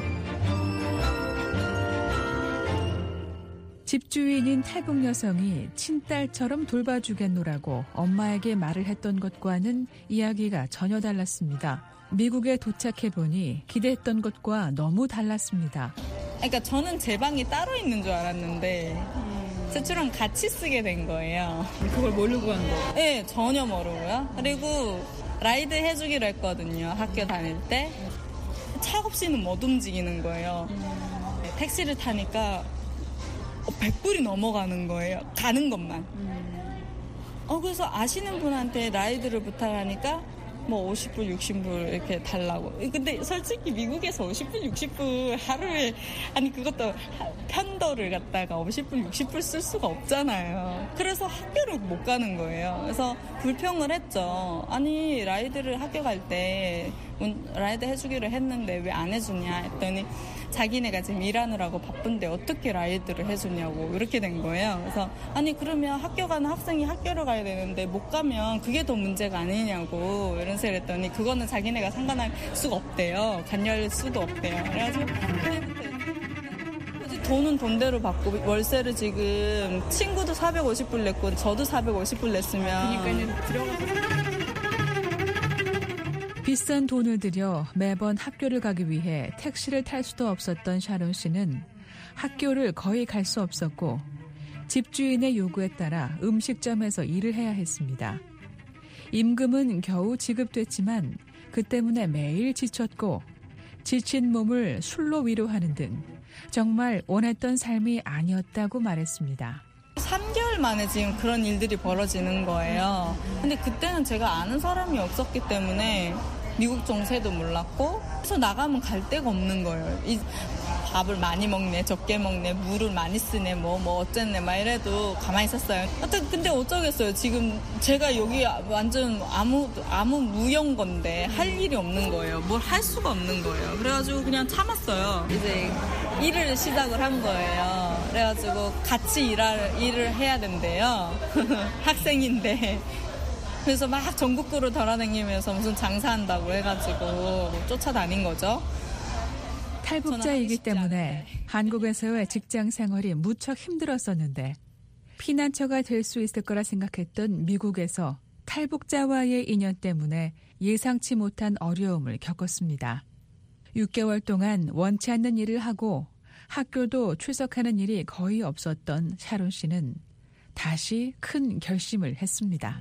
집주인인 탈북 여성이 친딸처럼 돌봐주겠노라고 엄마에게 말을 했던 것과는 이야기가 전혀 달랐습니다. 미국에 도착해보니 기대했던 것과 너무 달랐습니다. 그러니까 저는 제 방이 따로 있는 줄 알았는데 제주랑 같이 쓰게 된 거예요. 그걸 모르고 한 거예요? 네, 전혀 모르고요. 그리고 라이드 해주기로 했거든요. 학교 다닐 때. 차 없이는 못 움직이는 거예요. 택시를 타니까 백 불이 넘어가는 거예요. 가는 것만. 어, 그래서 아시는 분한테 라이드를 부탁하니까 뭐 오십 불, 육십 불 이렇게 달라고. 근데 솔직히 미국에서 오십 불, 육십 불 하루에 아니 그것도 편도를 갖다가 오십 불, 육십 불 쓸 수가 없잖아요. 그래서 학교를 못 가는 거예요. 그래서 불평을 했죠. 아니 라이드를 학교 갈 때 라이드 해주기로 했는데 왜 안 해주냐 했더니 자기네가 지금 일하느라고 바쁜데 어떻게 라이드를 해주냐고 이렇게 된 거예요. 그래서 아니 그러면 학교 가는 학생이 학교를 가야 되는데 못 가면 그게 더 문제가 아니냐고 이런 소리를 했더니 그거는 자기네가 상관할 수가 없대요. 관여할 수도 없대요. 그래가지고 그때부터 돈은 돈대로 받고 월세를 지금 친구도 사백오십 불 냈고 저도 사백오십 불 냈으면 그러니까 들어가서 비싼 돈을 들여 매번 학교를 가기 위해 택시를 탈 수도 없었던 샤론 씨는 학교를 거의 갈 수 없었고 집주인의 요구에 따라 음식점에서 일을 해야 했습니다. 임금은 겨우 지급됐지만 그 때문에 매일 지쳤고 지친 몸을 술로 위로하는 등 정말 원했던 삶이 아니었다고 말했습니다. 삼 개월 만에 지금 그런 일들이 벌어지는 거예요. 근데 그때는 제가 아는 사람이 없었기 때문에 미국 정세도 몰랐고 그래서 나가면 갈 데가 없는 거예요. 이 밥을 많이 먹네, 적게 먹네, 물을 많이 쓰네, 뭐, 뭐, 어쨌네, 막 이래도 가만히 있었어요. 하여튼, 근데 어쩌겠어요. 지금 제가 여기 완전 아무, 아무 무용 건데 할 일이 없는 거예요. 뭘 할 수가 없는 거예요. 그래가지고 그냥 참았어요. 이제 일을 시작을 한 거예요. 그래가지고 같이 일할, 일을 해야 된대요. 학생인데. 그래서 막 전국구로 돌아다니면서 무슨 장사한다고 해가지고 쫓아다닌 거죠. 탈북자이기 때문에 한국에서의 직장 생활이 무척 힘들었었는데 피난처가 될 수 있을 거라 생각했던 미국에서 탈북자와의 인연 때문에 예상치 못한 어려움을 겪었습니다. 육 개월 동안 원치 않는 일을 하고 학교도 출석하는 일이 거의 없었던 샤론 씨는 다시 큰 결심을 했습니다.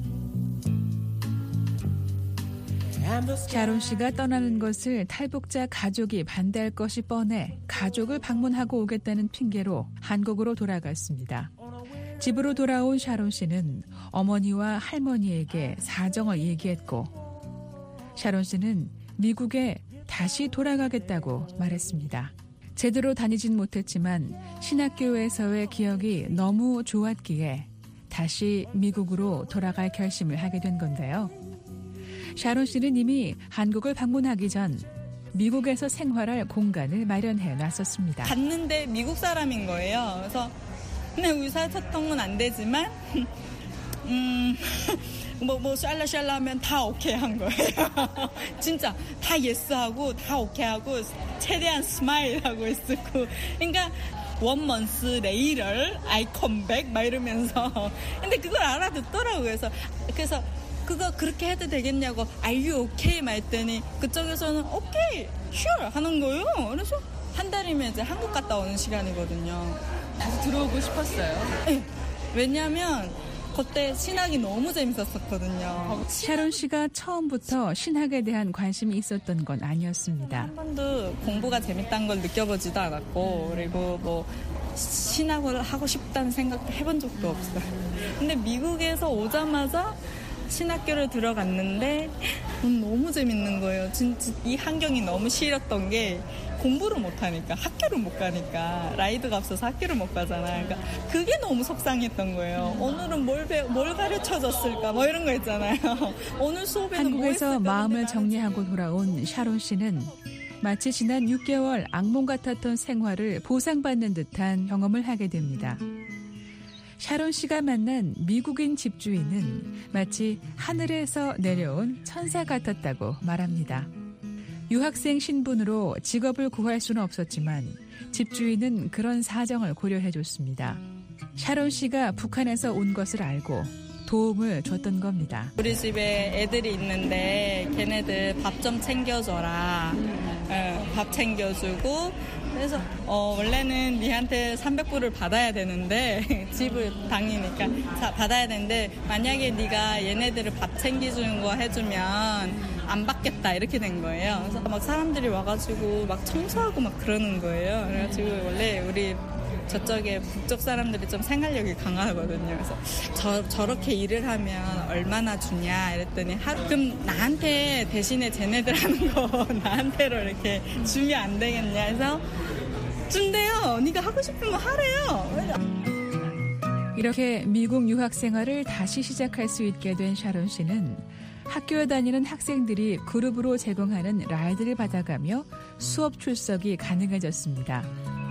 샤론 씨가 떠나는 것을 탈북자 가족이 반대할 것이 뻔해 가족을 방문하고 오겠다는 핑계로 한국으로 돌아갔습니다. 집으로 돌아온 샤론 씨는 어머니와 할머니에게 사정을 얘기했고 샤론 씨는 미국에 다시 돌아가겠다고 말했습니다. 제대로 다니진 못했지만 신학교에서의 기억이 너무 좋았기에 다시 미국으로 돌아갈 결심을 하게 된 건데요. 샤론 씨는 이미 한국을 방문하기 전 미국에서 생활할 공간을 마련해 놨었습니다. 갔는데 미국 사람인 거예요. 그래서 근데 의사소통은 안 되지만 음, 뭐, 뭐 샬라샬라 하면 다 오케이 한 거예요. 진짜 다 예스하고 다 오케이 하고 최대한 스마일하고 있었고 그러니까 원 먼스 레이럴 I come back 막 이러면서 근데 그걸 알아듣더라고요. 그래서 그래서 그거 그렇게 해도 되겠냐고 Are you okay? 막 했더니 그쪽에서는 오케이, sure 하는 거예요. 그래서 한 달이면 이제 한국 갔다 오는 시간이거든요. 다시 들어오고 싶었어요? 네. 왜냐하면 그때 신학이 너무 재밌었거든요. 샤론 씨가 처음부터 신학에 대한 관심이 있었던 건 아니었습니다. 한 번도 공부가 재밌다는 걸 느껴보지도 않았고 그리고 뭐 신학을 하고 싶다는 생각도 해본 적도 없어요. 근데 미국에서 오자마자 신학교를 들어갔는데 너무 재밌는 거예요. 진짜 이 환경이 너무 싫었던 게 공부를 못하니까 학교를 못 가니까 라이드가 없어서 학교를 못 가잖아요. 그러니까 그게 너무 속상했던 거예요. 오늘은 뭘, 배, 뭘 가르쳐줬을까 뭐 이런 거 있잖아요. 오늘 수업에는 한국에서 뭐 마음을 정리하고 돌아온 샤론 씨는 마치 지난 육 개월 악몽 같았던 생활을 보상받는 듯한 경험을 하게 됩니다. 샤론 씨가 만난 미국인 집주인은 마치 하늘에서 내려온 천사 같았다고 말합니다. 유학생 신분으로 직업을 구할 수는 없었지만 집주인은 그런 사정을 고려해줬습니다. 샤론 씨가 북한에서 온 것을 알고 도움을 줬던 겁니다. 우리 집에 애들이 있는데 걔네들 밥 좀 챙겨줘라. 어, 밥 챙겨주고 그래서 어, 원래는 니한테 삼백 불을 받아야 되는데 집을 다니니까 자, 받아야 되는데 만약에 네가 얘네들을 밥 챙겨주는 거 해주면 안 받겠다 이렇게 된 거예요. 그래서 막 사람들이 와가지고 막 청소하고 막 그러는 거예요. 그래가지고 원래 우리 저쪽에 북쪽 사람들이 좀 생활력이 강하거든요. 그래서 저, 저렇게 일을 하면 얼마나 주냐 이랬더니 하루 그럼 나한테 대신에 쟤네들 하는 거 나한테로 이렇게 주면 안 되겠냐 해서 준대요. 네가 하고 싶은 거 하래요. 이렇게 미국 유학 생활을 다시 시작할 수 있게 된 샤론 씨는 학교에 다니는 학생들이 그룹으로 제공하는 라이드를 받아가며 수업 출석이 가능해졌습니다.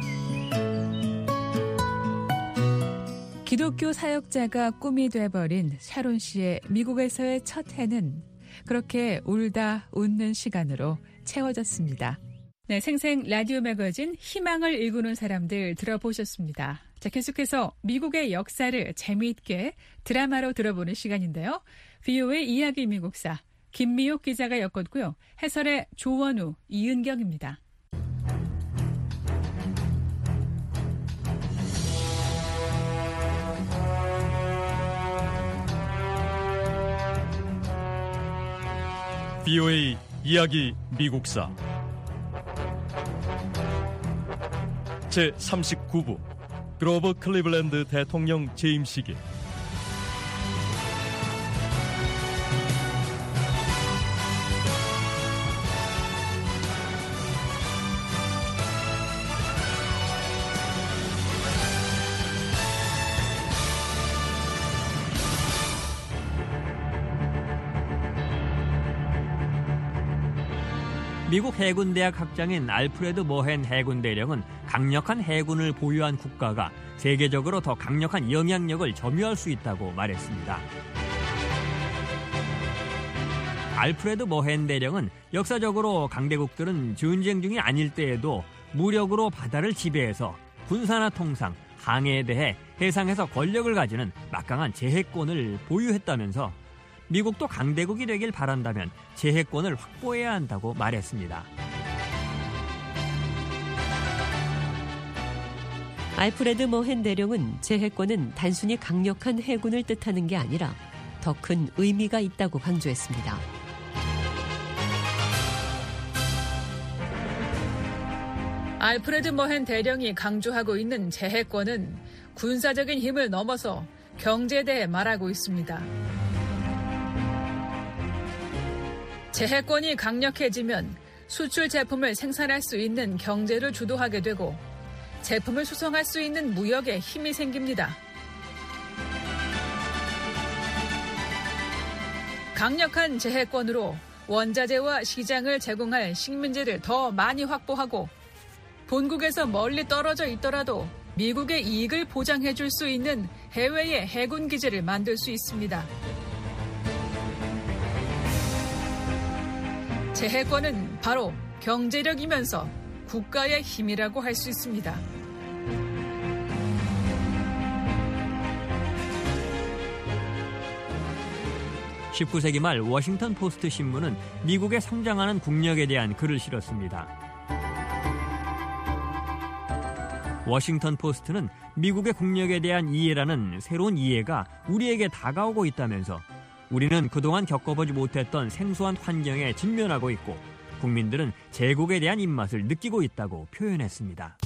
기독교 사역자가 꿈이 돼버린 샤론 씨의 미국에서의 첫 해는 그렇게 울다 웃는 시간으로 채워졌습니다. 네, 생생 라디오 매거진 희망을 일구는 사람들 들어보셨습니다. 자, 계속해서 미국의 역사를 재미있게 드라마로 들어보는 시간인데요. 브이오에이 이야기 미국사 김미옥 기자가 엮었고요. 해설의 조원우, 이은경입니다. 브이오에이 이야기 미국사 제삼십구 부 그로버 클리블랜드 대통령 재임 시기. 미국 해군대학 학장인 알프레드 머헨 해군대령은 강력한 해군을 보유한 국가가 세계적으로 더 강력한 영향력을 점유할 수 있다고 말했습니다. 알프레드 머헨 대령은 역사적으로 강대국들은 전쟁 중이 아닐 때에도 무력으로 바다를 지배해서 군사나 통상, 항해에 대해 해상에서 권력을 가지는 막강한 제해권을 보유했다면서 미국도 강대국이 되길 바란다면 제해권을 확보해야 한다고 말했습니다. 알프레드 머헨 대령은 제해권은 단순히 강력한 해군을 뜻하는 게 아니라 더 큰 의미가 있다고 강조했습니다. 알프레드 머헨 대령이 강조하고 있는 제해권은 군사적인 힘을 넘어서 경제에 대해 말하고 있습니다. 제해권이 강력해지면 수출 제품을 생산할 수 있는 경제를 주도하게 되고 제품을 수송할 수 있는 무역에 힘이 생깁니다. 강력한 제해권으로 원자재와 시장을 제공할 식민지를 더 많이 확보하고 본국에서 멀리 떨어져 있더라도 미국의 이익을 보장해 줄 수 있는 해외의 해군 기지를 만들 수 있습니다. 제해권은 바로 경제력이면서 국가의 힘이라고 할 수 있습니다. 십구 세기 말 워싱턴 포스트 신문은 미국의 성장하는 국력에 대한 글을 실었습니다. 워싱턴 포스트는 미국의 국력에 대한 이해라는 새로운 이해가 우리에게 다가오고 있다면서 우리는 그동안 겪어보지 못했던 생소한 환경에 직면하고 있고 국민들은 제국에 대한 입맛을 느끼고 있다고 표현했습니다.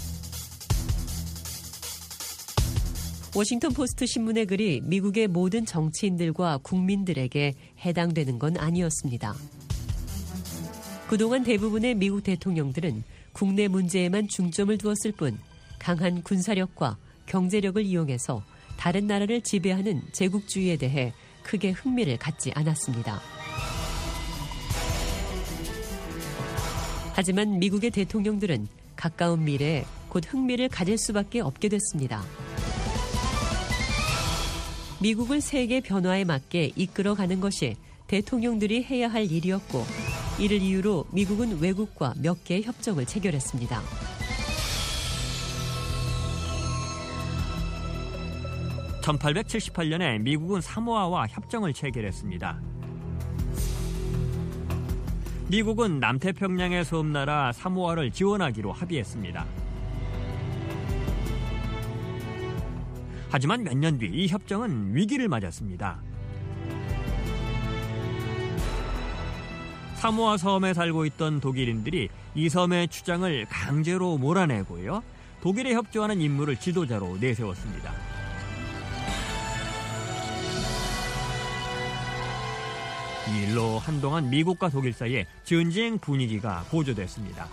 워싱턴 포스트 신문의 글이 미국의 모든 정치인들과 국민들에게 해당되는 건 아니었습니다. 그동안 대부분의 미국 대통령들은 국내 문제에만 중점을 두었을 뿐 강한 군사력과 경제력을 이용해서 다른 나라를 지배하는 제국주의에 대해 크게 흥미를 갖지 않았습니다. 하지만 미국의 대통령들은 가까운 미래에 곧 흥미를 가질 수밖에 없게 됐습니다. 미국을 세계 변화에 맞게 이끌어가는 것이 대통령들이 해야 할 일이었고 이를 이유로 미국은 외국과 몇 개의 협정을 체결했습니다. 천팔백칠십팔 년에 미국은 사모아와 협정을 체결했습니다. 미국은 남태평양의 섬나라 사모아를 지원하기로 합의했습니다. 하지만 몇 년 뒤 이 협정은 위기를 맞았습니다. 사모아 섬에 살고 있던 독일인들이 이 섬의 주장을 강제로 몰아내고요. 독일에 협조하는 인물을 지도자로 내세웠습니다. 이 일로 한동안 미국과 독일 사이에 전쟁 분위기가 고조됐습니다.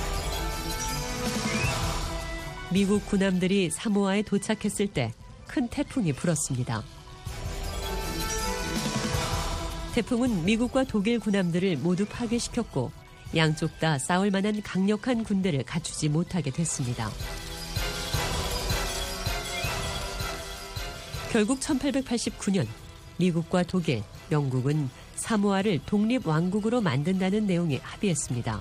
미국 군함들이 사모아에 도착했을 때 큰 태풍이 불었습니다. 태풍은 미국과 독일 군함들을 모두 파괴시켰고 양쪽 다 싸울 만한 강력한 군대를 갖추지 못하게 됐습니다. 결국 천팔백팔십구 년 미국과 독일, 영국은 사모아를 독립왕국으로 만든다는 내용에 합의했습니다.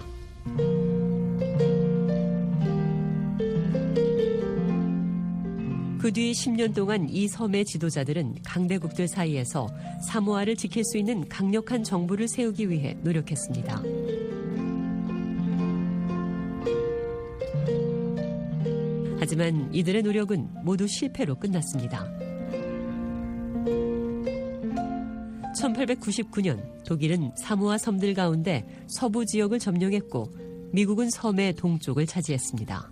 그 뒤 십 년 동안 이 섬의 지도자들은 강대국들 사이에서 사모아를 지킬 수 있는 강력한 정부를 세우기 위해 노력했습니다. 하지만 이들의 노력은 모두 실패로 끝났습니다. 천팔백구십구 년 독일은 사모아 섬들 가운데 서부 지역을 점령했고 미국은 섬의 동쪽을 차지했습니다.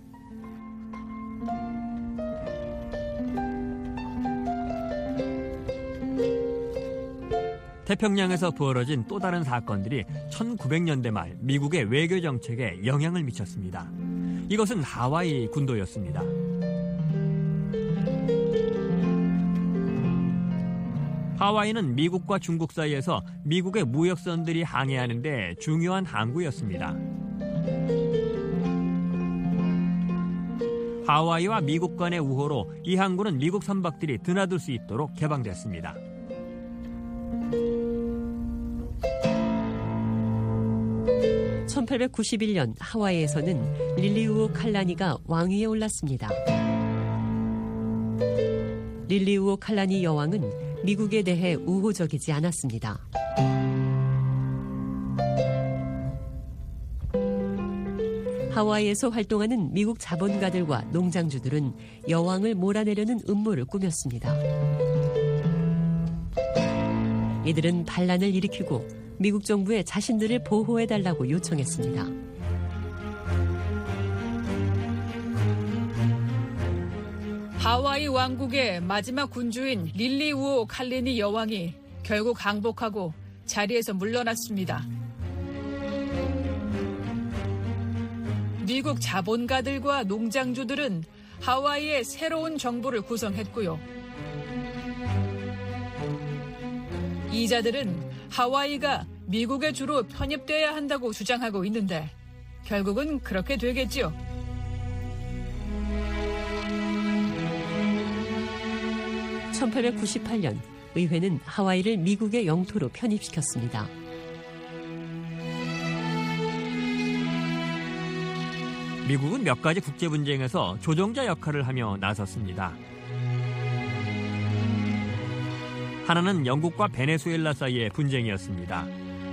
태평양에서 벌어진 또 다른 사건들이 천구백 년대 말 미국의 외교 정책에 영향을 미쳤습니다. 이것은 하와이 군도였습니다. 하와이는 미국과 중국 사이에서 미국의 무역선들이 항해하는 데 중요한 항구였습니다. 하와이와 미국 간의 우호로 이 항구는 미국 선박들이 드나들 수 있도록 개방됐습니다. 천팔백구십일 년 하와이에서는 릴리우오 칼라니가 왕위에 올랐습니다. 릴리우오 칼라니 여왕은 미국에 대해 우호적이지 않았습니다. 하와이에서 활동하는 미국 자본가들과 농장주들은 여왕을 몰아내려는 음모를 꾸몄습니다. 이들은 반란을 일으키고 미국 정부에 자신들을 보호해달라고 요청했습니다. 하와이 왕국의 마지막 군주인 릴리우오 칼리니 여왕이 결국 항복하고 자리에서 물러났습니다. 미국 자본가들과 농장주들은 하와이의 새로운 정부를 구성했고요. 이자들은 하와이가 미국에 주로 편입돼야 한다고 주장하고 있는데 결국은 그렇게 되겠지요. 천팔백구십팔 년 의회는 하와이를 미국의 영토로 편입시켰습니다. 미국은 몇 가지 국제 분쟁에서 조정자 역할을 하며 나섰습니다. 하나는 영국과 베네수엘라 사이의 분쟁이었습니다.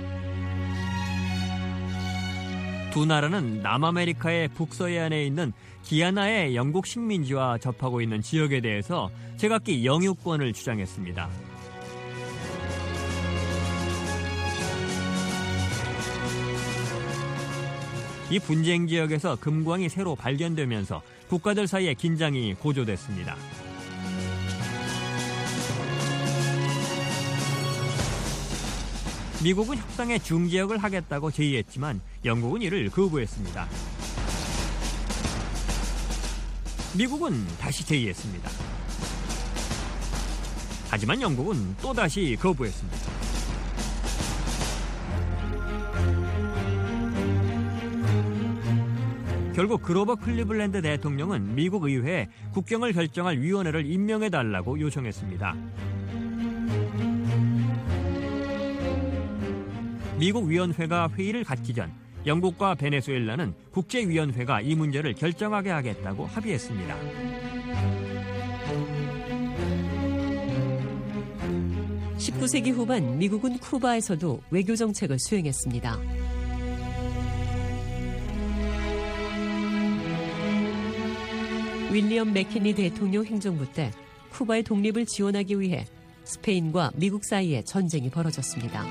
두 나라는 남아메리카의 북서해안에 있는 기아나의 영국 식민지와 접하고 있는 지역에 대해서 제각기 영유권을 주장했습니다. 이 분쟁 지역에서 금광이 새로 발견되면서 국가들 사이의 긴장이 고조됐습니다. 미국은 협상에 중재역을 하겠다고 제의했지만 영국은 이를 거부했습니다. 미국은 다시 제의했습니다. 하지만 영국은 또다시 거부했습니다. 결국 그로버 클리블랜드 대통령은 미국 의회에 국경을 결정할 위원회를 임명해달라고 요청했습니다. 미국 위원회가 회의를 갖기 전 영국과 베네수엘라는 국제위원회가 이 문제를 결정하게 하겠다고 합의했습니다. 십구 세기 후반 미국은 쿠바에서도 외교 정책을 수행했습니다. 윌리엄 맥킨리 대통령 행정부 때 쿠바의 독립을 지원하기 위해 스페인과 미국 사이에 전쟁이 벌어졌습니다.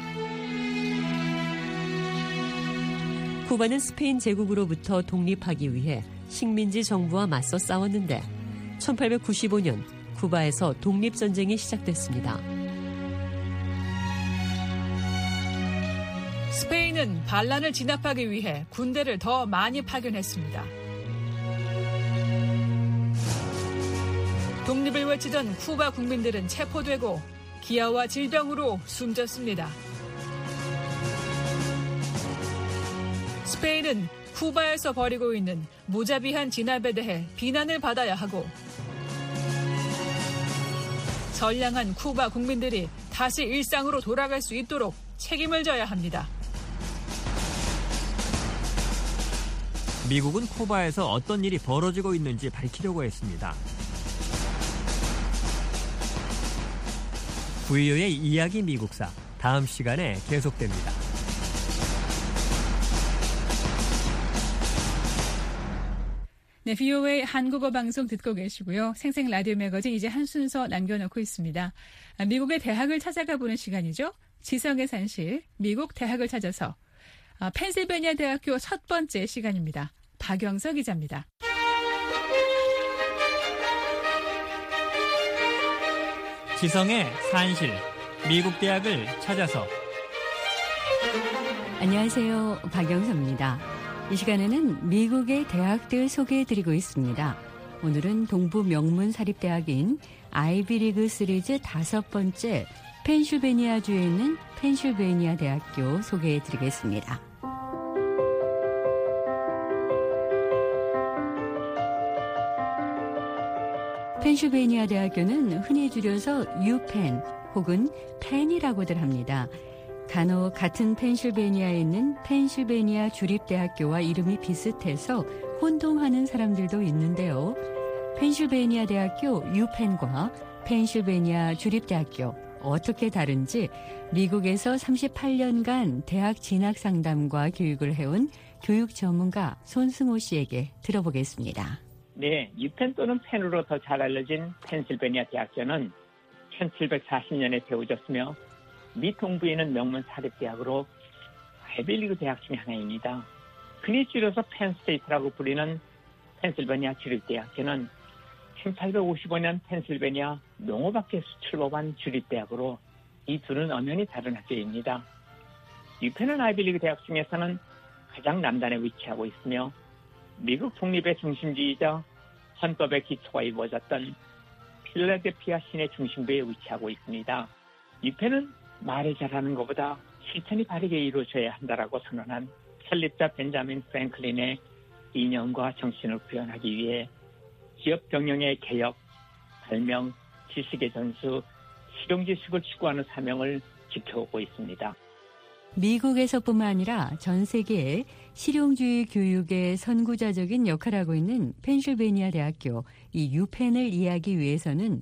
쿠바는 스페인 제국으로부터 독립하기 위해 식민지 정부와 맞서 싸웠는데 천팔백구십오 년 쿠바에서 독립전쟁이 시작됐습니다. 스페인은 반란을 진압하기 위해 군대를 더 많이 파견했습니다. 독립을 외치던 쿠바 국민들은 체포되고 기아와 질병으로 숨졌습니다. 스페인은 쿠바에서 벌이고 있는 무자비한 진압에 대해 비난을 받아야 하고 선량한 쿠바 국민들이 다시 일상으로 돌아갈 수 있도록 책임을 져야 합니다. 미국은 쿠바에서 어떤 일이 벌어지고 있는지 밝히려고 했습니다. 브이오에이 이야기 미국사 다음 시간에 계속됩니다. 네, 브이오에이 한국어 방송 듣고 계시고요. 생생 라디오 매거진 이제 한 순서 남겨놓고 있습니다. 미국의 대학을 찾아가 보는 시간이죠. 지성의 산실, 미국 대학을 찾아서 펜실베니아 대학교 첫 번째 시간입니다. 박영서 기자입니다. 지성의 산실, 미국 대학을 찾아서. 안녕하세요. 박영서입니다. 이 시간에는 미국의 대학들 소개해드리고 있습니다. 오늘은 동부 명문 사립대학인 아이비리그 시리즈 다섯 번째 펜실베니아주에 있는 펜실베니아 대학교 소개해드리겠습니다. 펜실베니아 대학교는 흔히 줄여서 유펜 혹은 펜이라고들 합니다. 간혹 같은 펜실베니아에 있는 펜실베니아 주립대학교와 이름이 비슷해서 혼동하는 사람들도 있는데요. 펜실베니아 대학교 유펜과 펜실베니아 주립대학교 어떻게 다른지 미국에서 삼십팔 년간 대학 진학 상담과 교육을 해온 교육 전문가 손승호 씨에게 들어보겠습니다. 네, 유펜 또는 펜으로 더 잘 알려진 펜실베니아 대학교는 천칠백사십 년에 세워졌으며 미 동부에 있는 명문 사립대학으로 아이비리그 대학 중에 하나입니다. 흔히 줄여서 펜스테이트라고 불리는 펜실베니아 주립대학교는 천팔백오십오 년 펜실베니아 농업학회에서 출범한 주립대학으로 이 둘은 엄연히 다른 학교입니다. 유펜은 아이비리그 대학 중에서는 가장 남단에 위치하고 있으며 미국 독립의 중심지이자 헌법의 기초가 이루어졌던 필라델피아 시내 중심부에 위치하고 있습니다. 유펜은 말을 잘하는 것보다 실천이 바르게 이루어져야 한다라고 선언한 설립자 벤자민 프랭클린의 이념과 정신을 구현하기 위해 기업 경영의 개혁, 발명, 지식의 전수, 실용지식을 추구하는 사명을 지켜오고 있습니다. 미국에서뿐만 아니라 전 세계에 실용주의 교육의 선구자적인 역할을 하고 있는 펜실베니아 대학교 이 유펜을 이해하기 위해서는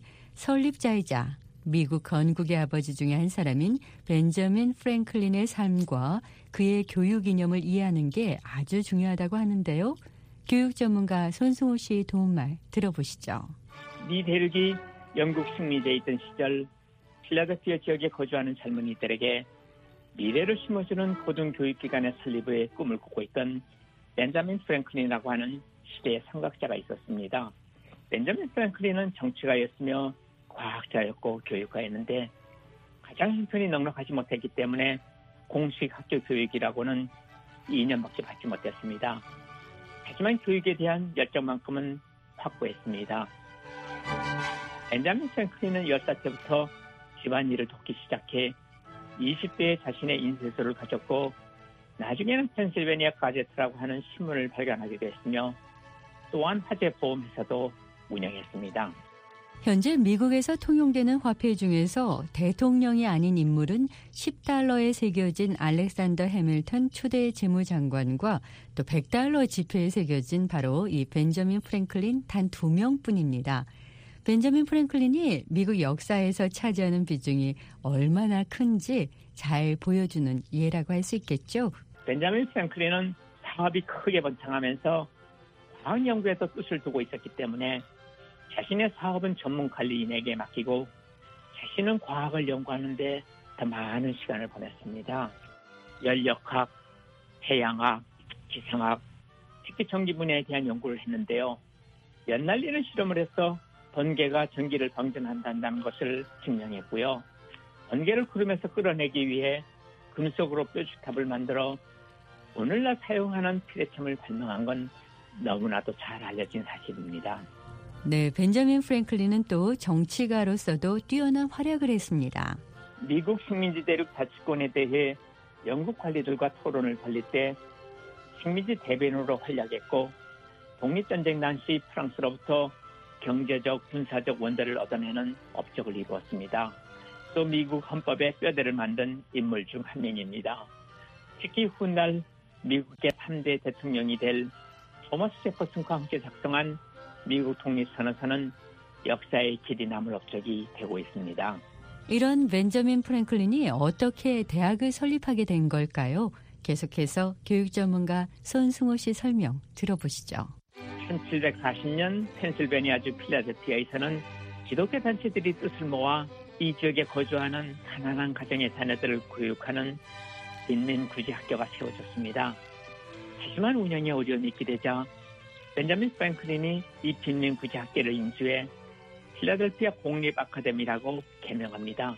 설립자이자 미국 건국의 아버지 중에 한 사람인 벤저민 프랭클린의 삶과 그의 교육 이념을 이해하는 게 아주 중요하다고 하는데요. 교육 전문가 손승호 씨의 도움말 들어보시죠. 미 대륙이 영국 식민지에 있던 시절 필라델피아 지역에 거주하는 젊은이들에게 미래를 심어주는 고등교육기관의 설립의 꿈을 꾸고 있던 벤자민 프랭클린이라고 하는 시대의 선각자가 있었습니다. 벤자민 프랭클린은 정치가였으며 과학자였고 교육가였는데 가장 형편이 넉넉하지 못했기 때문에 공식 학교 교육이라고는 이 년밖에 받지 못했습니다. 하지만 교육에 대한 열정만큼은 확고했습니다. 벤자민 프랭클린은 열 살 때부터 집안일을 돕기 시작해 이십 대에 자신의 인쇄소를 가졌고 나중에는 펜실베니아 가제트라고 하는 신문을 발간하게 됐으며 또한 화재 보험회사도 운영했습니다. 현재 미국에서 통용되는 화폐 중에서 대통령이 아닌 인물은 십 달러에 새겨진 알렉산더 해밀턴 초대 재무장관과 또 백 달러 지폐에 새겨진 바로 이 벤저민 프랭클린 단 두 명뿐입니다. 벤저민 프랭클린이 미국 역사에서 차지하는 비중이 얼마나 큰지 잘 보여주는 예라고 할 수 있겠죠. 벤저민 프랭클린은 사업이 크게 번창하면서 과학 연구에도 뜻을 두고 있었기 때문에 자신의 사업은 전문 관리인에게 맡기고 자신은 과학을 연구하는 데 더 많은 시간을 보냈습니다. 연력학, 해양학, 기상학, 특히 전기 분야에 대한 연구를 했는데요. 연날리는 실험을 해서 번개가 전기를 방전한다는 것을 증명했고요. 번개를 구름에서 끌어내기 위해 금속으로 뾰족탑을 만들어 오늘날 사용하는 피레첨을 발명한 건 너무나도 잘 알려진 사실입니다. 네, 벤저민 프랭클린은 또 정치가로서도 뛰어난 활약을 했습니다. 미국 식민지 대륙 자치권에 대해 영국 관리들과 토론을 벌릴 때 식민지 대변인으로 활약했고 독립전쟁 당시 프랑스로부터 경제적, 군사적 원자를 얻어내는 업적을 이루었습니다. 또 미국 헌법에 뼈대를 만든 인물 중 한 명입니다. 특히 훗날 미국의 삼 대 대통령이 될 토머스 제퍼슨과 함께 작성한 미국 독립선언서는 역사의 길이 남을 업적이 되고 있습니다. 이런 벤저민 프랭클린이 어떻게 대학을 설립하게 된 걸까요? 계속해서 교육 전문가 손승호 씨 설명 들어보시죠. 천칠백사십 년 펜실베니아주 필라델피아에서는 기독교 단체들이 뜻을 모아 이 지역에 거주하는 가난한 가정의 자녀들을 교육하는 빈민구제 학교가 세워졌습니다. 하지만 운영에 어려움이 있게 되자 벤자민 프랭클린이 이 빈민구제 학교를 인수해 필라델피아 공립 아카데미라고 개명합니다.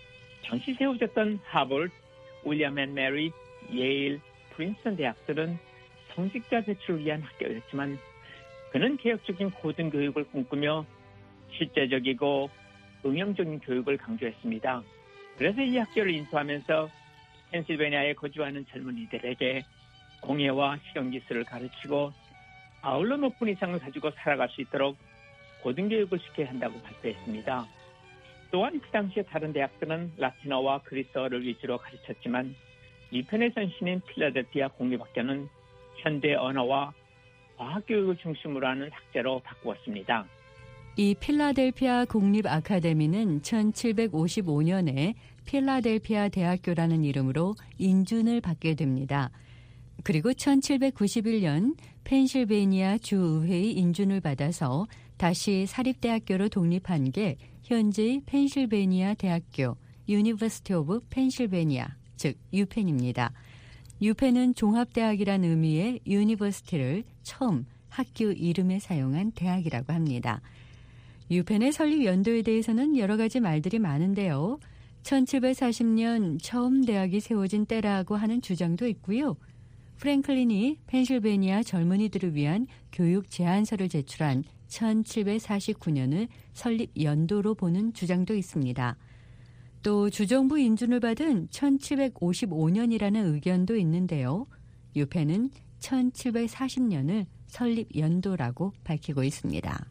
당시 세워졌던 하버드, 윌리엄 앤 메리, 예일, 프린스턴 대학들은 성직자 배출을 위한 학교였지만 그는 개혁적인 고등교육을 꿈꾸며 실제적이고 응용적인 교육을 강조했습니다. 그래서 이 학교를 인수하면서 펜실베니아에 거주하는 젊은이들에게 공예와 실용기술을 가르치고 아울러 높은 이상을 가지고 살아갈 수 있도록 고등교육을 시켜야 한다고 발표했습니다. 또한 그 당시에 다른 대학들은 라틴어와 그리스어를 위주로 가르쳤지만 유펜의 전신인 필라델피아 공립학교는 현대 언어와 과학교육을 중심으로 하는 학제로 바꾸었습니다. 이 필라델피아 국립 아카데미는 천칠백오십오 년에 필라델피아 대학교라는 이름으로 인준을 받게 됩니다. 그리고 천칠백구십일 년 펜실베니아 주의회의 인준을 받아서 다시 사립대학교로 독립한 게 현재의 펜실베니아 대학교, 유니버시티 오브 펜실베니아, 즉 유펜입니다. 유펜은 종합대학이란 의미의 유니버시티를 처음 학교 이름에 사용한 대학이라고 합니다. 유펜의 설립 연도에 대해서는 여러 가지 말들이 많은데요. 천칠백사십 년 처음 대학이 세워진 때라고 하는 주장도 있고요. 프랭클린이 펜실베니아 젊은이들을 위한 교육 제안서를 제출한 천칠백사십구 년을 설립 연도로 보는 주장도 있습니다. 또 주정부 인준을 받은 천칠백오십오 년이라는 의견도 있는데요. 유펜은 천칠백사십 년을 설립 연도라고 밝히고 있습니다.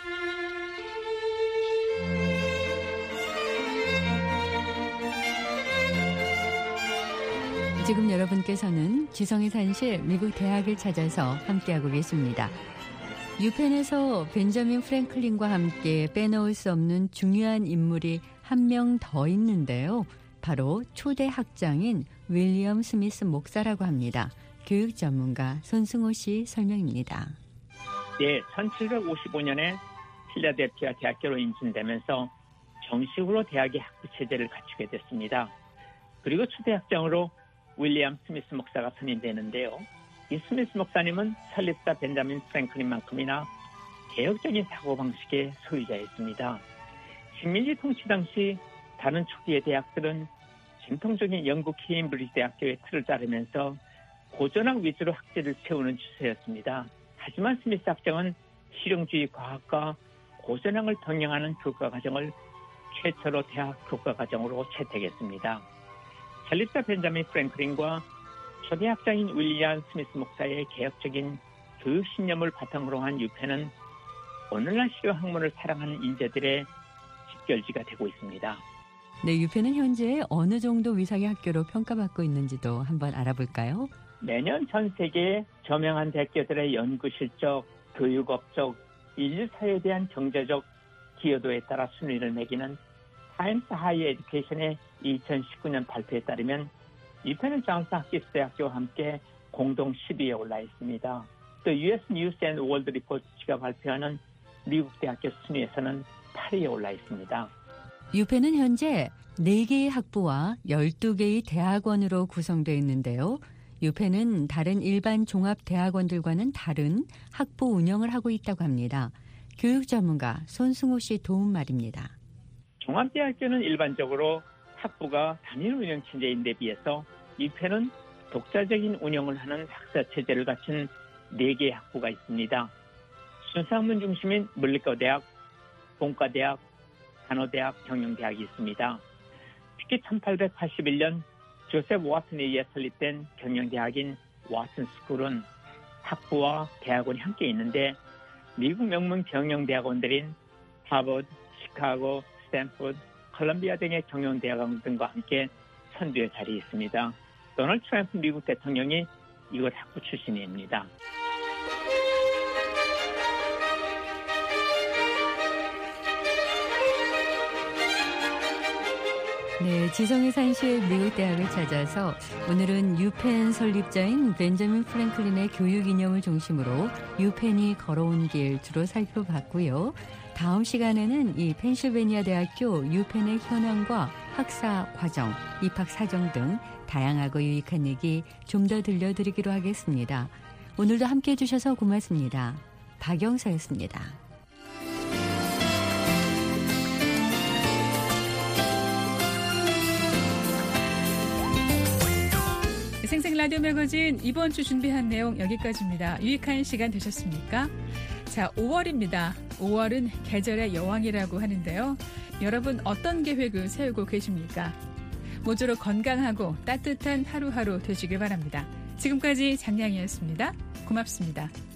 지금 여러분께서는 지성의 산실 미국 대학을 찾아서 함께하고 계십니다. 유펜에서 벤자민 프랭클린과 함께 빼놓을 수 없는 중요한 인물이 한 명 더 있는데요. 바로 초대 학장인 윌리엄 스미스 목사라고 합니다. 교육 전문가 손승호 씨 설명입니다. 네, 천칠백오십오 년에 필라델피아 대학교로 인준되면서 정식으로 대학의 학부 체제를 갖추게 됐습니다. 그리고 초대 학장으로 윌리엄 스미스 목사가 선임되는데요. 이 스미스 목사님은 설립자 벤자민 프랭클린만큼이나 개혁적인 사고방식의 소유자였습니다. 식민지 통치 당시 다른 초기의 대학들은 전통적인 영국 케임브리지 대학교의 틀을 따르면서 고전학 위주로 학제를 채우는 추세였습니다. 하지만 스미스 학장은 실용주의 과학과 고전학을 병행하는 교과과정을 최초로 대학 교과과정으로 채택했습니다. 설립자 벤자민 프랭클린과 초대 학장인 윌리엄 스미스 목사의 개혁적인 교육 신념을 바탕으로 한 유펜은 오늘날 실용 학문을 사랑하는 인재들의 집결지가 되고 있습니다. 네, 유펜은 현재 어느 정도 위상의 학교로 평가받고 있는지도 한번 알아볼까요? 매년 전 세계의 저명한 대학교들의 연구 실적, 교육업적, 인류 사회에 대한 경제적 기여도에 따라 순위를 매기는 타임스 하이 에듀케이션의 이천십구 년 발표에 따르면 유펜은 존스 홉킨스 대학교와 함께 공동 십 위에 올라 있습니다. 또 유에스 뉴스 앤 월드 리포트가 발표하는 미국 대학교 순위에서는 팔 위에 올라 있습니다. 유펜은 현재 네 개의 학부와 열두 개의 대학원으로 구성되어 있는데요. 유펜은 다른 일반 종합대학원들과는 다른 학부 운영을 하고 있다고 합니다. 교육 전문가 손승호 씨 도움 말입니다. 종합대학교는 일반적으로 학부가 단일 운영 체제인데 비해서 유펜은 독자적인 운영을 하는 학사 체제를 갖춘 네 개의 학부가 있습니다. 순수학문 중심인 물리과대학, 공과대학, 간호대학, 경영대학이 있습니다. 특히 천팔백팔십일 년 조셉 와튼에 의해 설립된 경영대학인 와튼 스쿨은 학부와 대학원이 함께 있는데 미국 명문 경영대학원들인 하버드, 시카고, 스탠포드, 컬럼비아 등의 경영대학원 등과 함께 선두에 자리에 있습니다. 도널드 트럼프 미국 대통령이 이곳 학부 출신입니다. 네, 지성의 산실 미국 대학을 찾아서 오늘은 유펜 설립자인 벤자민 프랭클린의 교육 이념을 중심으로 유펜이 걸어온 길 주로 살펴봤고요. 다음 시간에는 이 펜실베니아 대학교 유펜의 현황과 학사 과정, 입학 사정 등 다양하고 유익한 얘기 좀 더 들려드리기로 하겠습니다. 오늘도 함께해 주셔서 고맙습니다. 박영서였습니다. 생생 라디오 매거진 이번 주 준비한 내용 여기까지입니다. 유익한 시간 되셨습니까? 자, 오월입니다. 오월은 계절의 여왕이라고 하는데요. 여러분 어떤 계획을 세우고 계십니까? 모쪼록 건강하고 따뜻한 하루하루 되시길 바랍니다. 지금까지 장량이었습니다. 고맙습니다.